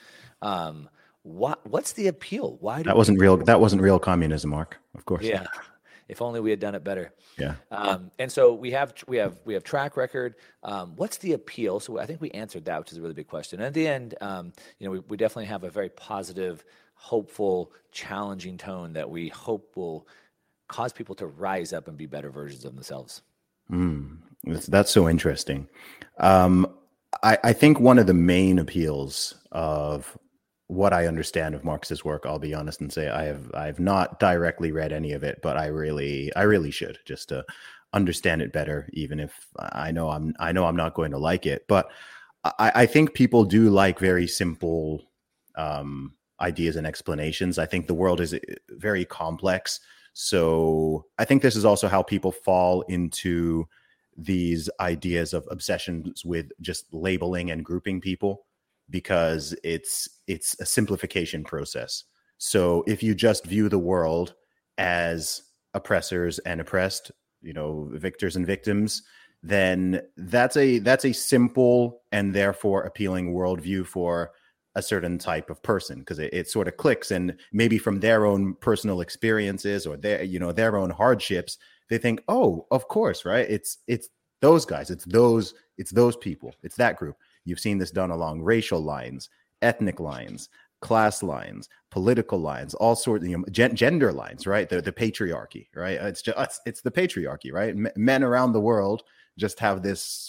What's the appeal? Why that wasn't real? That wasn't real communism, Mark. Of course. Yeah. If only we had done it better. Yeah. And so we have track record. What's the appeal? So I think we answered that, which is a really big question. And at the end, we definitely have a very positive, hopeful, challenging tone that we hope will cause people to rise up and be better versions of themselves. That's so interesting. I think one of the main appeals of what I understand of Marx's work, I'll be honest and say I've not directly read any of it, but I really should, just to understand it better, even if I know I'm not going to like it. But I think people do like very simple ideas and explanations. I think the world is very complex. So I think this is also how people fall into these ideas of obsessions with just labeling and grouping people, because it's a simplification process. So if you just view the world as oppressors and oppressed, victors and victims, then that's a simple and therefore appealing worldview for a certain type of person, because it sort of clicks, and maybe from their own personal experiences or their own hardships, they think, oh, of course, right? It's those guys, it's those people, it's that group. You've seen this done along racial lines, ethnic lines, class lines, political lines, all sorts of gender lines, right? The patriarchy, right? It's the patriarchy, right? Men around the world just have this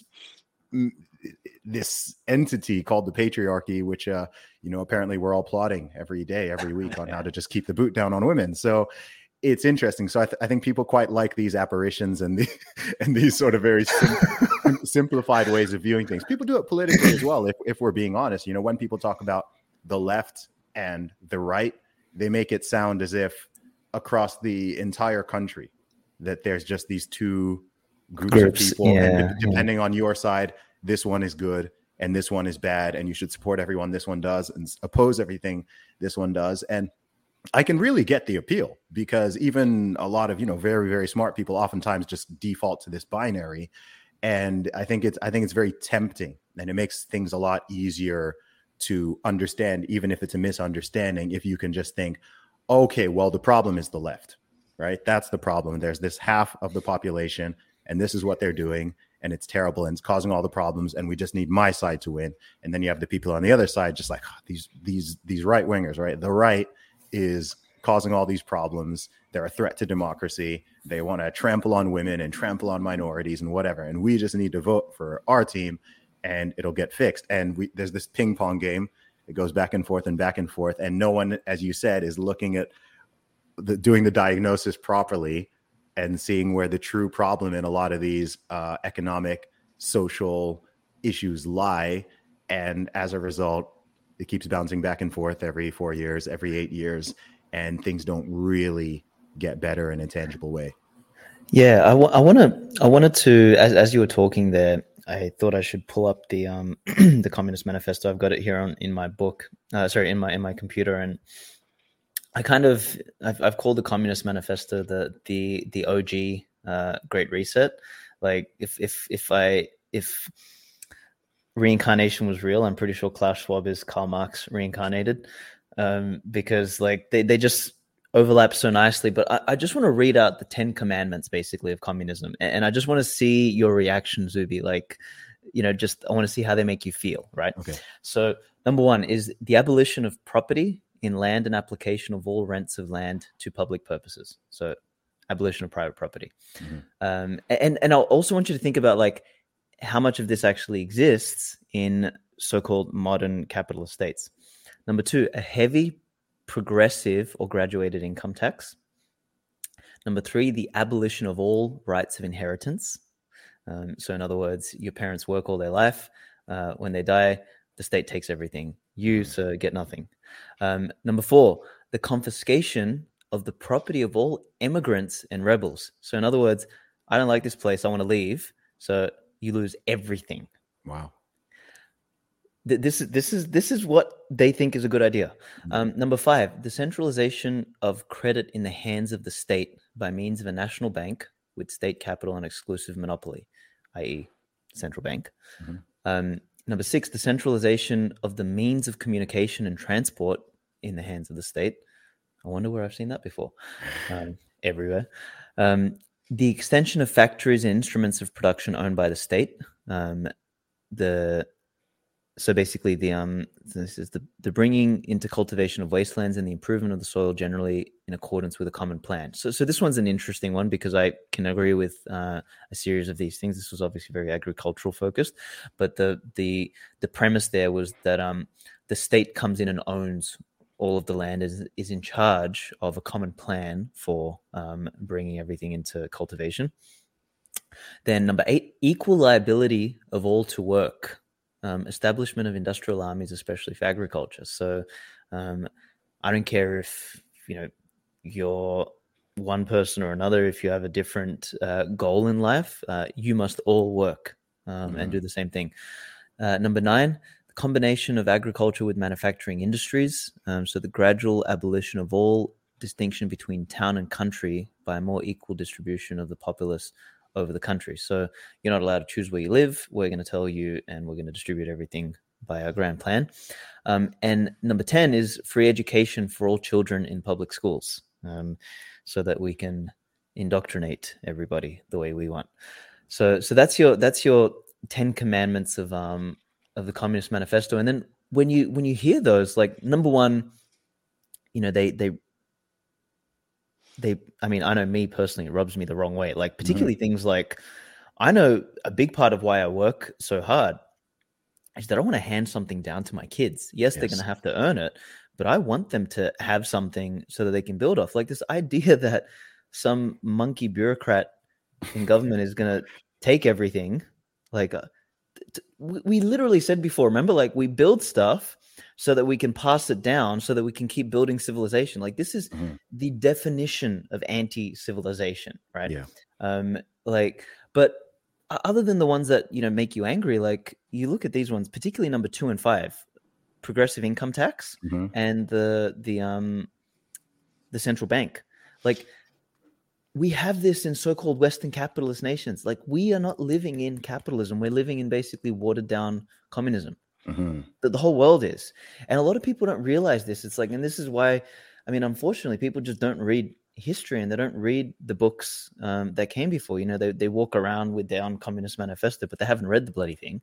entity called the patriarchy, which apparently we're all plotting every day, every week on how to just keep the boot down on women. So it's interesting. So I think people quite like these apparitions and these sort of very simplified ways of viewing things. People do it politically as well. If we're being honest, when people talk about the left and the right, they make it sound as if across the entire country that there's just these two groups of people, and depending on your side, this one is good and this one is bad, and you should support everyone this one does and oppose everything this one does. And I can really get the appeal, because even a lot of very, very smart people oftentimes just default to this binary, and I think it's very tempting, and it makes things a lot easier to understand, even if it's a misunderstanding, if you can just think, okay, well, the problem is the left, right? That's the problem. There's this half of the population, and this is what they're doing, and it's terrible, and it's causing all the problems, and we just need my side to win. And then you have the people on the other side, just like these right wingers, right? The right is causing all these problems. They're a threat to democracy. They want to trample on women and trample on minorities and whatever. And we just need to vote for our team and it'll get fixed. And there's this ping pong game. It goes back and forth. And no one, as you said, is looking at doing the diagnosis properly and seeing where the true problem in a lot of these economic, social issues lie. And as a result, it keeps bouncing back and forth every 4 years, every 8 years, and things don't really get better in a tangible way. Yeah, I wanted to, as you were talking there, I thought I should pull up the the Communist Manifesto. I've got it here in my book, in my computer, and I've called the Communist Manifesto the OG Great Reset. Like if reincarnation was real, I'm pretty sure Klaus Schwab is Karl Marx reincarnated. because like they just overlap so nicely. But I just want to read out the 10 commandments basically of communism. And I just want to see your reaction, Zuby. Like, just I want to see how they make you feel, right? Okay. So number 1 is the abolition of property in land and application of all rents of land to public purposes. So abolition of private property. And I also want you to think about like how much of this actually exists in so-called modern capitalist states. Number 2, a heavy progressive or graduated income tax. Number 3, the abolition of all rights of inheritance. So in other words, your parents work all their life. When they die, the state takes everything. You, sir, get nothing. Number 4, the confiscation of the property of all immigrants and rebels. So in other words, I don't like this place, I want to leave. So you lose everything. Wow. This is what they think is a good idea. Number 5, the centralization of credit in the hands of the state by means of a national bank with state capital and exclusive monopoly, i.e. central bank. Number 6, the centralization of the means of communication and transport in the hands of the state. I wonder where I've seen that before. Everywhere. The extension of factories and instruments of production owned by the state. So basically, this is the bringing into cultivation of wastelands and the improvement of the soil generally in accordance with a common plan. So this one's an interesting one because I can agree with a series of these things. This was obviously very agricultural focused, but the premise there was that the state comes in and owns all of the land, is in charge of a common plan for bringing everything into cultivation. Then number 8, equal liability of all to work. Establishment of industrial armies, especially for agriculture. So I don't care if you're one person or another, if you have a different goal in life, you must all work and do the same thing. Number 9, the combination of agriculture with manufacturing industries. So the gradual abolition of all distinction between town and country by a more equal distribution of the populace over the country. So you're not allowed to choose where you live. We're going to tell you, and we're going to distribute everything by our grand plan. And number 10 is free education for all children in public schools, so that we can indoctrinate everybody the way we want. So that's your 10 commandments of the Communist Manifesto. And then when you hear those, like number 1, I mean, I know me personally, it rubs me the wrong way. Like particularly things like, I know a big part of why I work so hard is that I want to hand something down to my kids. Yes, they're going to have to earn it, but I want them to have something so that they can build off. Like this idea that some monkey bureaucrat in government is going to take everything. Like we literally said before, remember, like we build stuff so that we can pass it down so that we can keep building civilization. Like this is the definition of anti-civilization, right? Yeah. But other than the ones that, make you angry, like you look at these ones, particularly number 2 and 5, progressive income tax and the central bank. Like we have this in so-called Western capitalist nations. Like we are not living in capitalism. We're living in basically watered down communism. The whole world is. And a lot of people don't realize this. It's like, and this is why, I mean, unfortunately, people just don't read history and they don't read the books that came before. They walk around with their own Communist Manifesto, but they haven't read the bloody thing.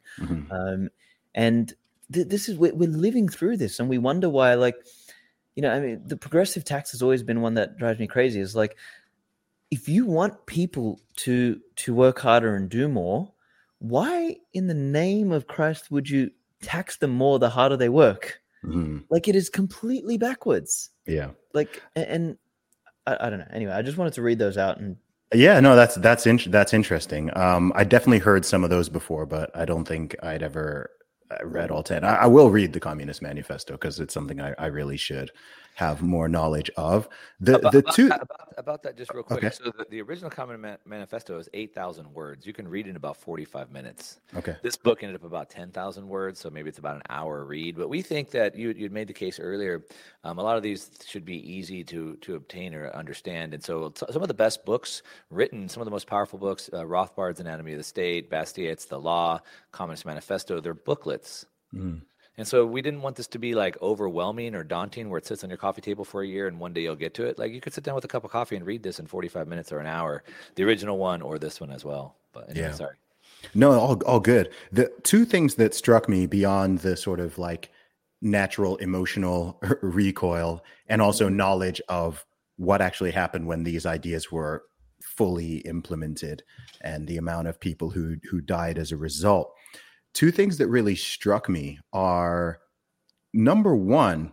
And this is, we're living through this, and we wonder why, like, I mean, the progressive tax has always been one that drives me crazy. Is like, if you want people to work harder and do more, why in the name of Christ would you tax them more the harder they work? Like it is completely backwards. Yeah. Like, and I don't know. Anyway, I just wanted to read those out. And yeah, no, that's interesting. I definitely heard some of those before, but I don't think I'd ever read all 10. I will read the Communist Manifesto because it's something I really should have more knowledge of. About that, just real quick. Okay. So the original Communist Manifesto is 8,000 words. You can read it in about 45 minutes. Okay. This book ended up about 10,000 words, so maybe it's about an hour read. But we think that you'd made the case earlier. A lot of these should be easy to obtain or understand. And so some of the best books written, some of the most powerful books, Rothbard's Anatomy of the State, Bastiat's The Law, Communist Manifesto, they're booklets. And so we didn't want this to be like overwhelming or daunting where it sits on your coffee table for a year and one day you'll get to it. Like you could sit down with a cup of coffee and read this in 45 minutes or an hour, the original one or this one as well. But anyway, sorry. No, all good. The two things that struck me beyond the sort of like natural emotional recoil and also knowledge of what actually happened when these ideas were fully implemented and the amount of people who died as a result. Two things that really struck me are, number one,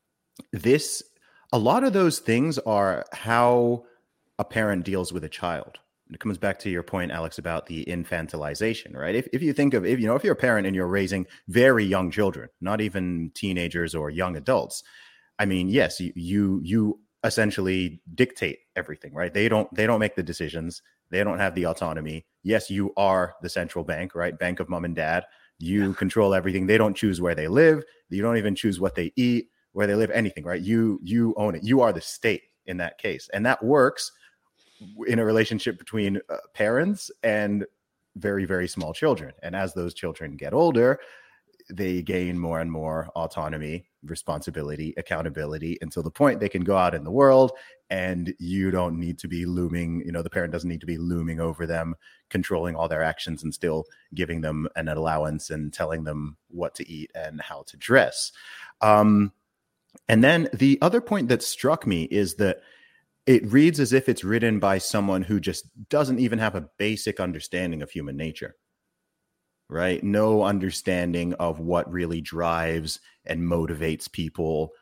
a lot of those things are how a parent deals with a child. It comes back to your point, Alex, about the infantilization, right? If you think of, if you're a parent and you're raising very young children, not even teenagers or young adults, I mean, yes, you essentially dictate everything, right? They don't make the decisions. They don't have the autonomy. Yes, you are the central bank, right? Bank of mom and dad. You control everything. They don't choose where they live. You don't even choose what they eat, where they live, anything, right? You own it. You are the state in that case. And that works in a relationship between parents and very, very small children. And as those children get older, they gain more and more autonomy, responsibility, accountability, until the point they can go out in the world and you don't need to be looming, the parent doesn't need to be looming over them, controlling all their actions and still giving them an allowance and telling them what to eat and how to dress. And then the other point that struck me is that it reads as if it's written by someone who just doesn't even have a basic understanding of human nature, right? No understanding of what really drives and motivates people,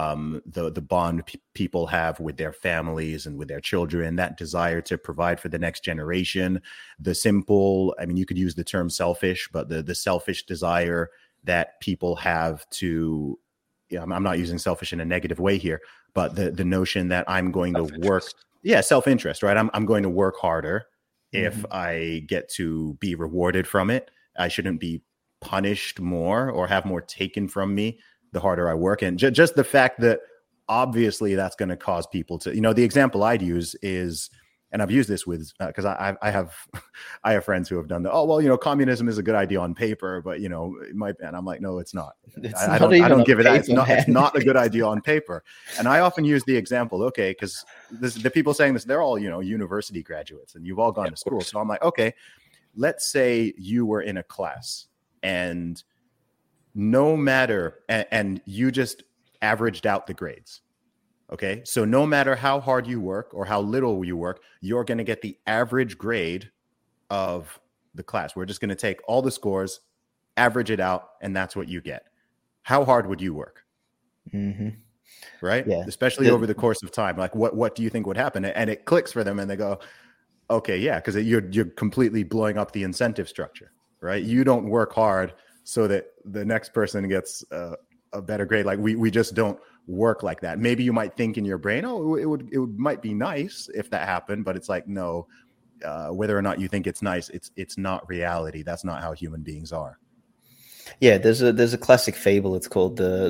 the bond people have with their families and with their children, that desire to provide for the next generation, the simple, I mean, you could use the term selfish, but the selfish desire that people have to, I'm not using selfish in a negative way here, but the notion that I'm going to work, self-interest, right? I'm going to work harder if I get to be rewarded from it. I shouldn't be punished more or have more taken from me the harder I work. And just the fact that obviously that's going to cause people to, the example I'd use is, and I've used this with, because I have friends who have done communism is a good idea on paper, but it might, and I'm like, no, it's not. I don't give it that. It's not a good idea on paper. And I often use the example, okay, because the people saying this, they're all, university graduates and you've all gone to school. So I'm like, okay, let's say you were in a class and no matter, and you just averaged out the grades. Okay, so no matter how hard you work or how little you work, you're going to get the average grade of the class. We're just going to take all the scores, average it out, and that's what you get. How hard would you work? Mm-hmm. Right? Yeah. Especially over the course of time. Like, what do you think would happen? And it clicks for them, and they go, okay, yeah, because you're completely blowing up the incentive structure, right? You don't work hard so that the next person gets a better grade. Like we just don't work like that. Maybe you might think in your brain, it might be nice if that happened, but it's like, no, whether or not you think it's nice, it's not reality. That's not how human beings are. Yeah, there's a classic fable. It's called the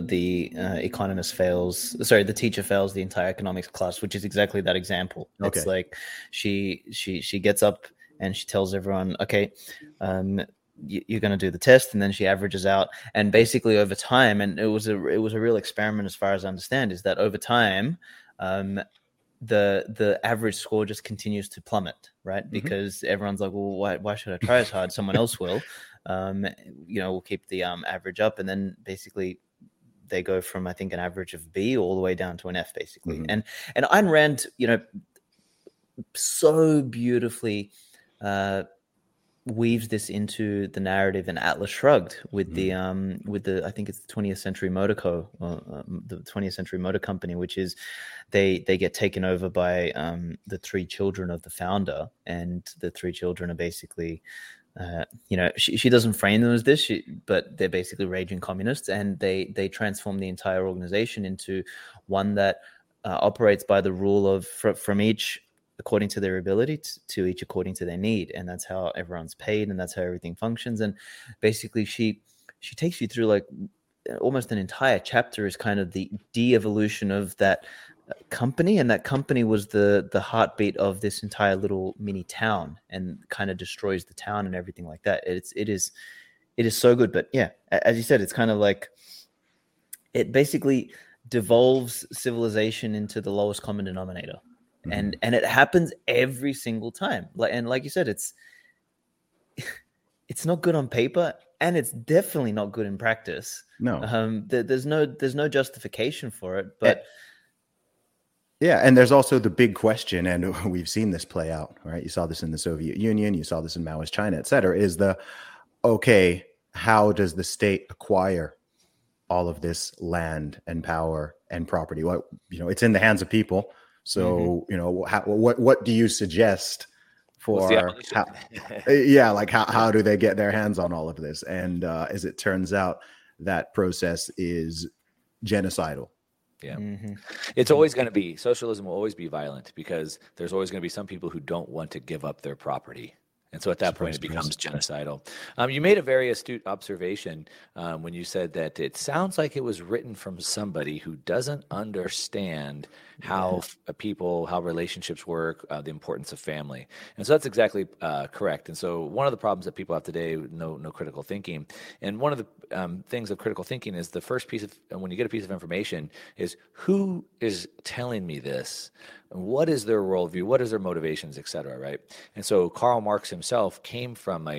teacher fails the entire economics class, which is exactly that example. Okay. It's like she gets up and she tells everyone, okay, you're going to do the test, and then she averages out, and basically over time, and it was a real experiment as far as I understand, is that over time, the average score just continues to plummet, right? Mm-hmm. Because everyone's like, well, why should I try as hard? Someone else will. We'll keep the average up, and then basically they go from, I think, an average of B all the way down to an F, basically. Mm-hmm. And Ayn Rand, so beautifully weaves this into the narrative in Atlas Shrugged with the I think it's the 20th Century Motor the 20th Century Motor Company, which is they get taken over by the three children of the founder, and the three children are basically she doesn't frame them as this, but they're basically raging communists, and they transform the entire organization into one that operates by the rule of from each according to their ability to each according to their need. And that's how everyone's paid, and that's how everything functions. And basically she takes you through like almost an entire chapter is kind of the de-evolution of that company. And that company was the heartbeat of this entire little mini town, and kind of destroys the town and everything like that. It is so good. But yeah, as you said, it's kind of like it basically devolves civilization into the lowest common denominator. And it happens every single time. Like you said, it's not good on paper, and it's definitely not good in practice. No. There's no justification for it. But yeah, and there's also the big question, and we've seen this play out, right? You saw this in the Soviet Union, you saw this in Maoist China, et cetera, is okay, how does the state acquire all of this land and power and property? Well, it's in the hands of people. So, what do you suggest for how do they get their hands on all of this? And as it turns out, that process is genocidal. Yeah. It's always going to be, socialism will always be violent because there's always going to be some people who don't want to give up their property. And so at that point, it becomes genocidal. You made a very astute observation when you said that it sounds like it was written from somebody who doesn't understand how how relationships work, the importance of family. And so that's exactly correct. And so one of the problems that people have today, no critical thinking. And one of the things of critical thinking is the first piece of, when you get a piece of information, is who is telling me this? What is their worldview? What is their motivations, et cetera, right? And so Karl Marx himself came from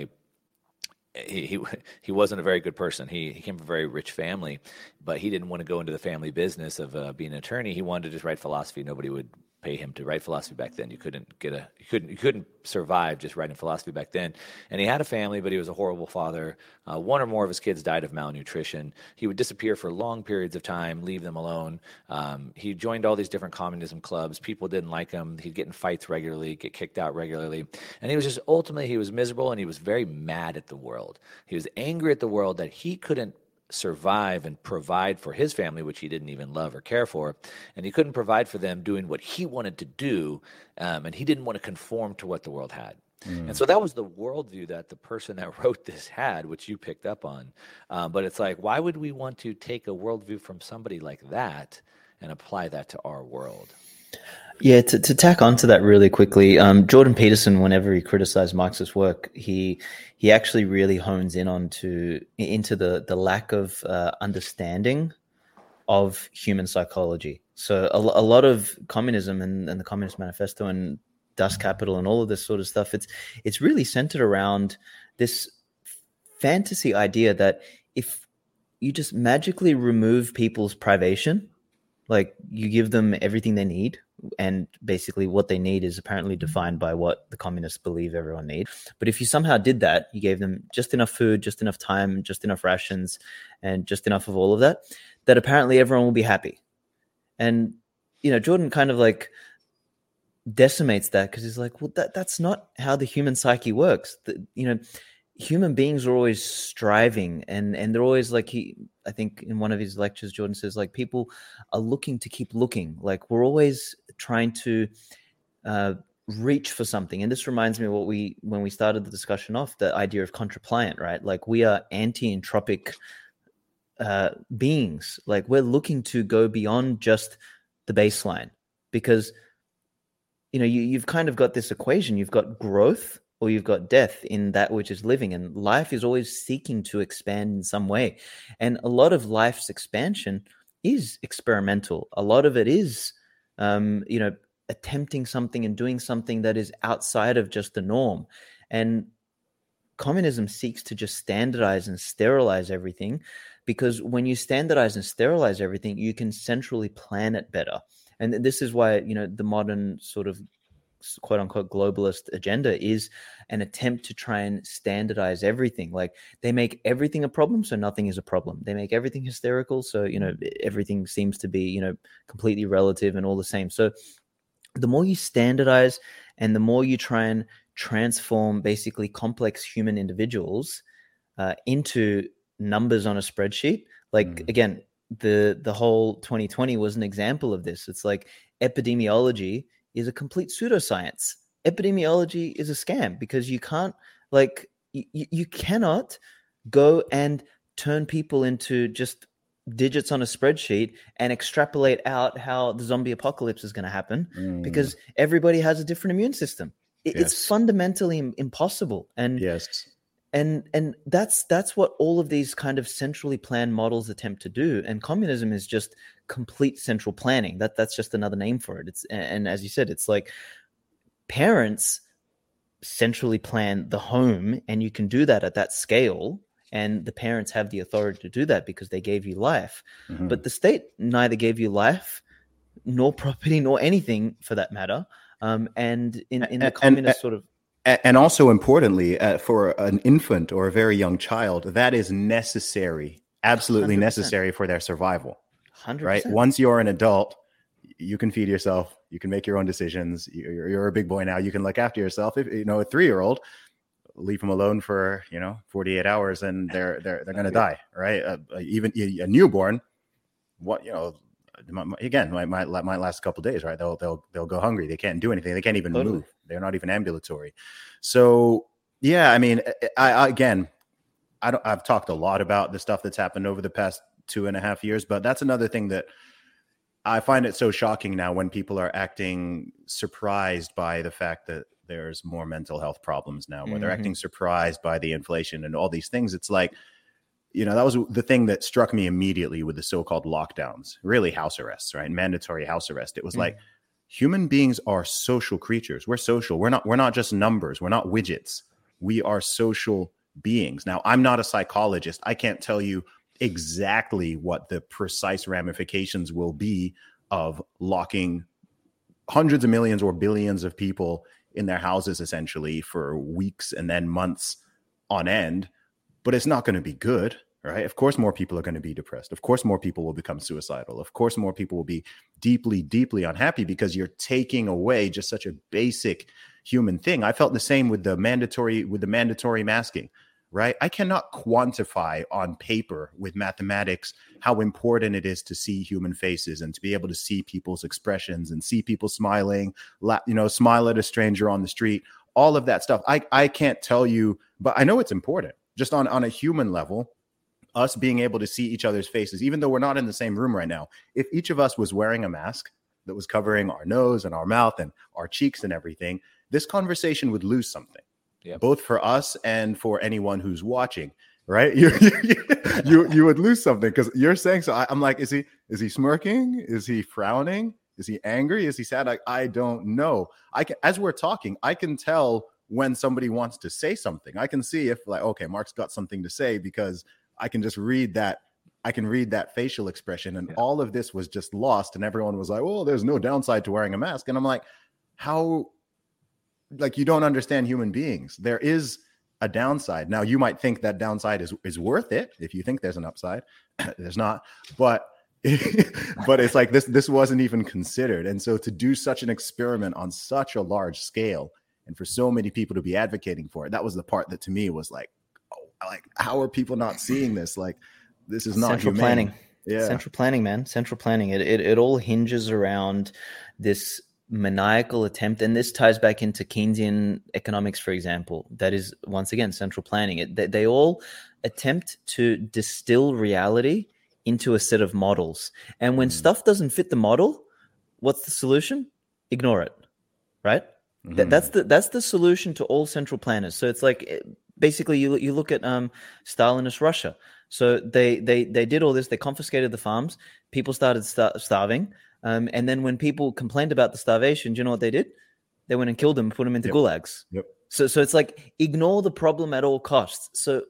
he wasn't a very good person. He came from a very rich family, but he didn't want to go into the family business of being an attorney. He wanted to just write philosophy. Nobody would pay him to write philosophy back then. You couldn't survive just writing philosophy back then. And he had a family, but he was a horrible father. One or more of his kids died of malnutrition. He would disappear for long periods of time, leave them alone. He joined all these different communism clubs. People didn't like him. He'd get in fights regularly, get kicked out regularly. And he was miserable, and he was very mad at the world. He was angry at the world that he couldn't survive and provide for his family, which he didn't even love or care for, and he couldn't provide for them doing what he wanted to do, and he didn't want to conform to what the world had. And so that was the worldview that the person that wrote this had, which you picked up on. But it's like, why would we want to take a worldview from somebody like that and apply that to our world? Yeah, to tack onto that really quickly, Jordan Peterson, whenever he criticized Marx's work, he actually really hones into the lack of understanding of human psychology. So a lot of communism and the Communist Manifesto and Das Kapital and all of this sort of stuff, it's really centered around this fantasy idea that if you just magically remove people's privation, like you give them everything they need, and basically what they need is apparently defined by what the communists believe everyone needs. But if you somehow did that, you gave them just enough food, just enough time, just enough rations, and just enough of all of that, that apparently everyone will be happy. And, Jordan kind of like decimates that because he's like, well, that's not how the human psyche works. Human beings are always striving, and they're always like, I think in one of his lectures, Jordan says, like, people are looking to keep looking. Like, we're always trying to reach for something. And this reminds me of when we started the discussion off, the idea of contrapliant, right? Like, we are anti-entropic beings. Like, we're looking to go beyond just the baseline because, you've kind of got this equation. You've got growth or you've got death in that which is living, and life is always seeking to expand in some way. And a lot of life's expansion is experimental. A lot of it is, attempting something and doing something that is outside of just the norm. And communism seeks to just standardize and sterilize everything, because when you standardize and sterilize everything, you can centrally plan it better. And this is why, the modern sort of quote unquote globalist agenda is an attempt to try and standardize everything. Like, they make everything a problem, so nothing is a problem. They make everything hysterical, so everything seems to be completely relative and all the same. So the more you standardize and the more you try and transform basically complex human individuals into numbers on a spreadsheet, like again, the whole 2020 was an example of this. It's like epidemiology is a complete pseudoscience. Epidemiology is a scam because you can't, like, you cannot go and turn people into just digits on a spreadsheet and extrapolate out how the zombie apocalypse is going to happen because everybody has a different immune system. It's fundamentally impossible. And And that's what all of these kind of centrally planned models attempt to do. And communism is just complete central planning. That's just another name for it. And as you said, it's like parents centrally plan the home, and you can do that at that scale. And the parents have the authority to do that because they gave you life. Mm-hmm. But the state neither gave you life, nor property, nor anything for that matter. And in the communist sort of. And also importantly, for an infant or a very young child, that is necessary, absolutely 100%. Necessary for their survival. 100%. Right? Once you're an adult, you can feed yourself, you can make your own decisions. You're a big boy now. You can look after yourself. If a 3-year-old, leave them alone for 48 hours, and they're going to die. Right? Even a newborn, again, might last a couple of days, right? They'll go hungry. They can't do anything. They can't even move. They're not even ambulatory. So yeah, I mean, I've talked a lot about the stuff that's happened over the past 2.5 years, but that's another thing that I find it so shocking now when people are acting surprised by the fact that there's more mental health problems now, where they're acting surprised by the inflation and all these things. It's like, that was the thing that struck me immediately with the so-called lockdowns, really house arrests, right? Mandatory house arrest. It was like, human beings are social creatures. We're social. We're not just numbers. We're not widgets. We are social beings. Now, I'm not a psychologist. I can't tell you exactly what the precise ramifications will be of locking hundreds of millions or billions of people in their houses, essentially, for weeks and then months on end. But it's not going to be good, right? Of course, more people are going to be depressed. Of course, more people will become suicidal. Of course, more people will be deeply, deeply unhappy because you're taking away just such a basic human thing. I felt the same with the mandatory masking, right? I cannot quantify on paper with mathematics how important it is to see human faces and to be able to see people's expressions and see people smiling, smile at a stranger on the street, all of that stuff. I can't tell you, but I know it's important. Just on a human level, us being able to see each other's faces, even though we're not in the same room right now, if each of us was wearing a mask that was covering our nose and our mouth and our cheeks and everything, this conversation would lose something, both for us and for anyone who's watching, right? You would lose something because you're saying so. I'm like, is he smirking? Is he frowning? Is he angry? Is he sad? I don't know. As we're talking, I can tell when somebody wants to say something. I can see if okay, Mark's got something to say because I can just read that. I can read that facial expression, and all of this was just lost. And everyone was like, well, there's no downside to wearing a mask. And I'm like, how, you don't understand human beings. There is a downside. Now you might think that downside is worth it. If you think there's an upside, there's not, but it's like this wasn't even considered. And so to do such an experiment on such a large scale, and for so many people to be advocating for it, that was the part that to me was like, how are people not seeing this? This is not central humane. Planning. Yeah. Central planning, man. Central planning. It all hinges around this maniacal attempt. And this ties back into Keynesian economics, for example. That is, once again, central planning. They all attempt to distill reality into a set of models. And when stuff doesn't fit the model, what's the solution? Ignore it, right? Mm-hmm. That's the solution to all central planners. So it's like, basically you look at Stalinist Russia. So they did all this. They confiscated the farms. People started starving. And then when people complained about the starvation, do you know what they did? They went and killed them, put them into gulags. Yep. So it's like, ignore the problem at all costs. So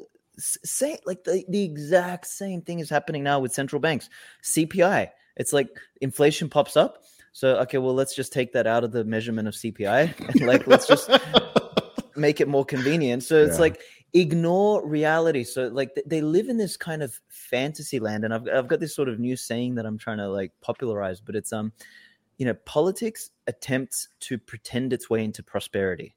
the exact same thing is happening now with central banks. CPI. It's like inflation pops up. So, okay, well, let's just take that out of the measurement of CPI and let's just make it more convenient. So it's like, ignore reality. So they live in this kind of fantasy land. And I've got this sort of new saying that I'm trying to popularize, but it's, politics attempts to pretend its way into prosperity.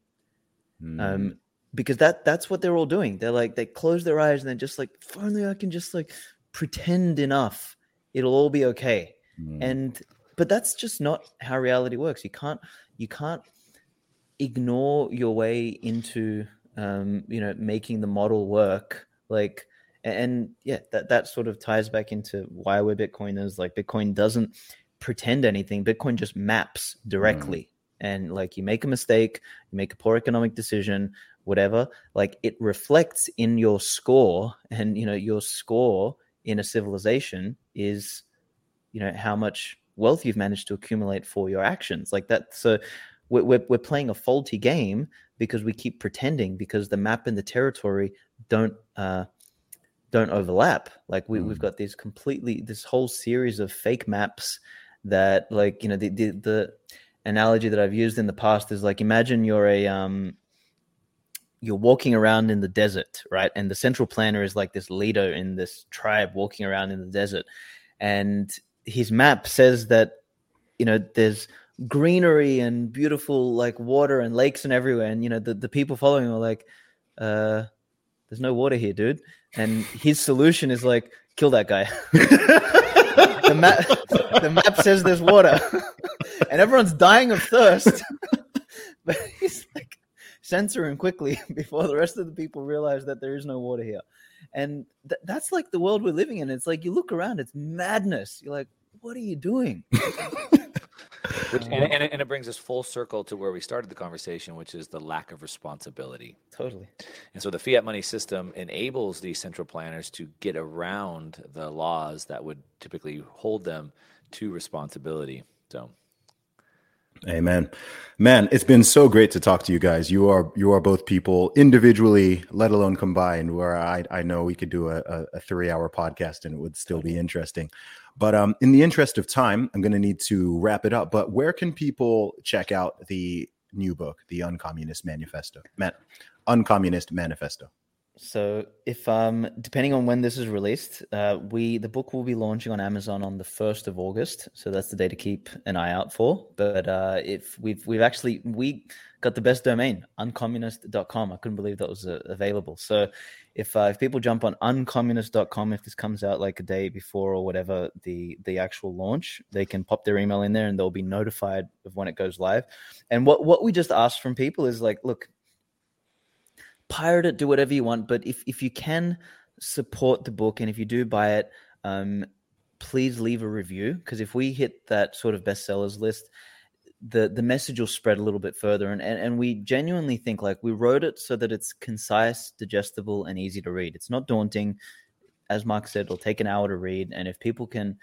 Because that's what they're all doing. They're they close their eyes and they're just if only I can just pretend enough, it'll all be okay. But that's just not how reality works. You can't ignore your way into making the model work. That sort of ties back into why we're Bitcoiners. Bitcoin doesn't pretend anything. Bitcoin just maps directly. And you make a mistake, you make a poor economic decision, whatever, like it reflects in your score. And, your score in a civilization is, how much wealth you've managed to accumulate for your actions like that. So we're playing a faulty game because we keep pretending, because the map and the territory don't overlap. Like we've got this whole series of fake maps that, like, the analogy that I've used in the past is like, imagine you're walking around in the desert, right? And the central planner is like this leader in this tribe walking around in the desert. And his map says that, there's greenery and beautiful like water and lakes and everywhere. And, the people following him are like, there's no water here, dude. And his solution is like, kill that guy. The map says there's water and everyone's dying of thirst. But he's like, censor him quickly before the rest of the people realize that there is no water here. And that's like the world we're living in. It's like, you look around, it's madness. You're like, what are you doing? And it brings us full circle to where we started the conversation, which is the lack of responsibility. Totally. And so the fiat money system enables these central planners to get around the laws that would typically hold them to responsibility. So, amen. Man, it's been so great to talk to you guys. You are both people individually, let alone combined, where I know we could do a 3-hour podcast and it would still be interesting. But in the interest of time, I'm going to need to wrap it up. But where can people check out the new book, The Uncommunist Manifesto? Uncommunist Manifesto. So if depending on when this is released, the book will be launching on Amazon on the 1st of August. So that's the day to keep an eye out for. But if we got the best domain, uncommunist.com. I couldn't believe that was available. So if people jump on uncommunist.com, if this comes out like a day before or whatever the actual launch, they can pop their email in there and they'll be notified of when it goes live. And what we just ask from people is like, look, pirate it, do whatever you want, but if you can support the book and if you do buy it, please leave a review, because if we hit that sort of bestsellers list, the message will spread a little bit further. And we genuinely think, like, we wrote it so that it's concise, digestible, and easy to read. It's not daunting. As Mark said, it'll take an hour to read. And if people can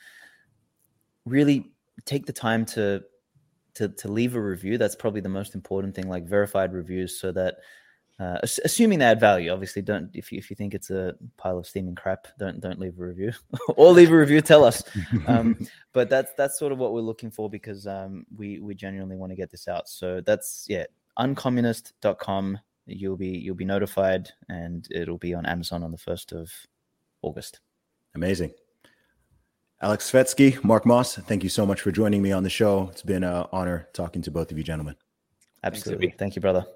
really take the time to leave a review, that's probably the most important thing, like verified reviews, so that assuming they add value. Obviously, don't if you think it's a pile of steaming crap, don't leave a review, or leave a review. Tell us. But that's sort of what we're looking for, because we genuinely want to get this out. So that's uncommunist.com. You'll be notified, and it'll be on Amazon on the 1st of August. Amazing. Alex Svetski, Mark Moss, thank you so much for joining me on the show. It's been an honor talking to both of you gentlemen. Absolutely. Thank you, brother.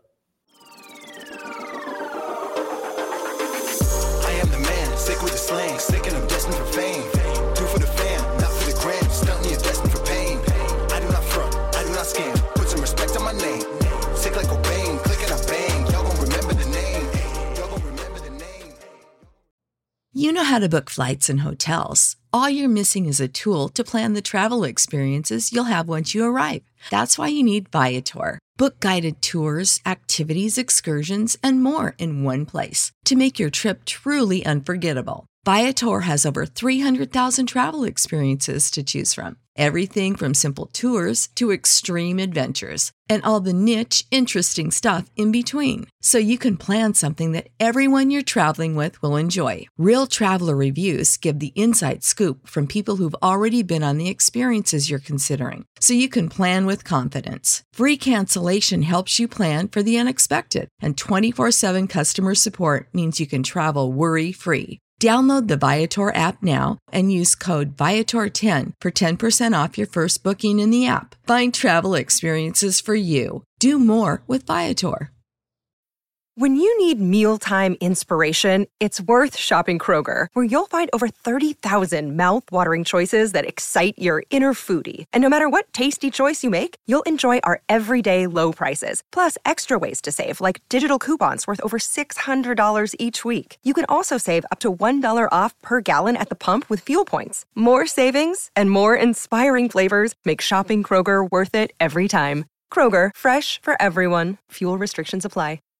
Sick with the slang, sick and I'm destined for fame. Do for the fam, not for the gram. Stunting, you're destined for pain. I do not front, I do not scam. Put some respect on my name. Sick like Cobain, click and I bang. Y'all gon' remember the name. Y'all gon' remember the name. You know how to book flights and hotels. All you're missing is a tool to plan the travel experiences you'll have once you arrive. That's why you need Viator. Book guided tours, activities, excursions, and more in one place to make your trip truly unforgettable. Viator has over 300,000 travel experiences to choose from. Everything from simple tours to extreme adventures, and all the niche, interesting stuff in between. So you can plan something that everyone you're traveling with will enjoy. Real traveler reviews give the inside scoop from people who've already been on the experiences you're considering. So you can plan with confidence. Free cancellation helps you plan for the unexpected. And 24/7 customer support means you can travel worry-free. Download the Viator app now and use code Viator10 for 10% off your first booking in the app. Find travel experiences for you. Do more with Viator. When you need mealtime inspiration, it's worth shopping Kroger, where you'll find over 30,000 mouth-watering choices that excite your inner foodie. And no matter what tasty choice you make, you'll enjoy our everyday low prices, plus extra ways to save, like digital coupons worth over $600 each week. You can also save up to $1 off per gallon at the pump with fuel points. More savings and more inspiring flavors make shopping Kroger worth it every time. Kroger, fresh for everyone. Fuel restrictions apply.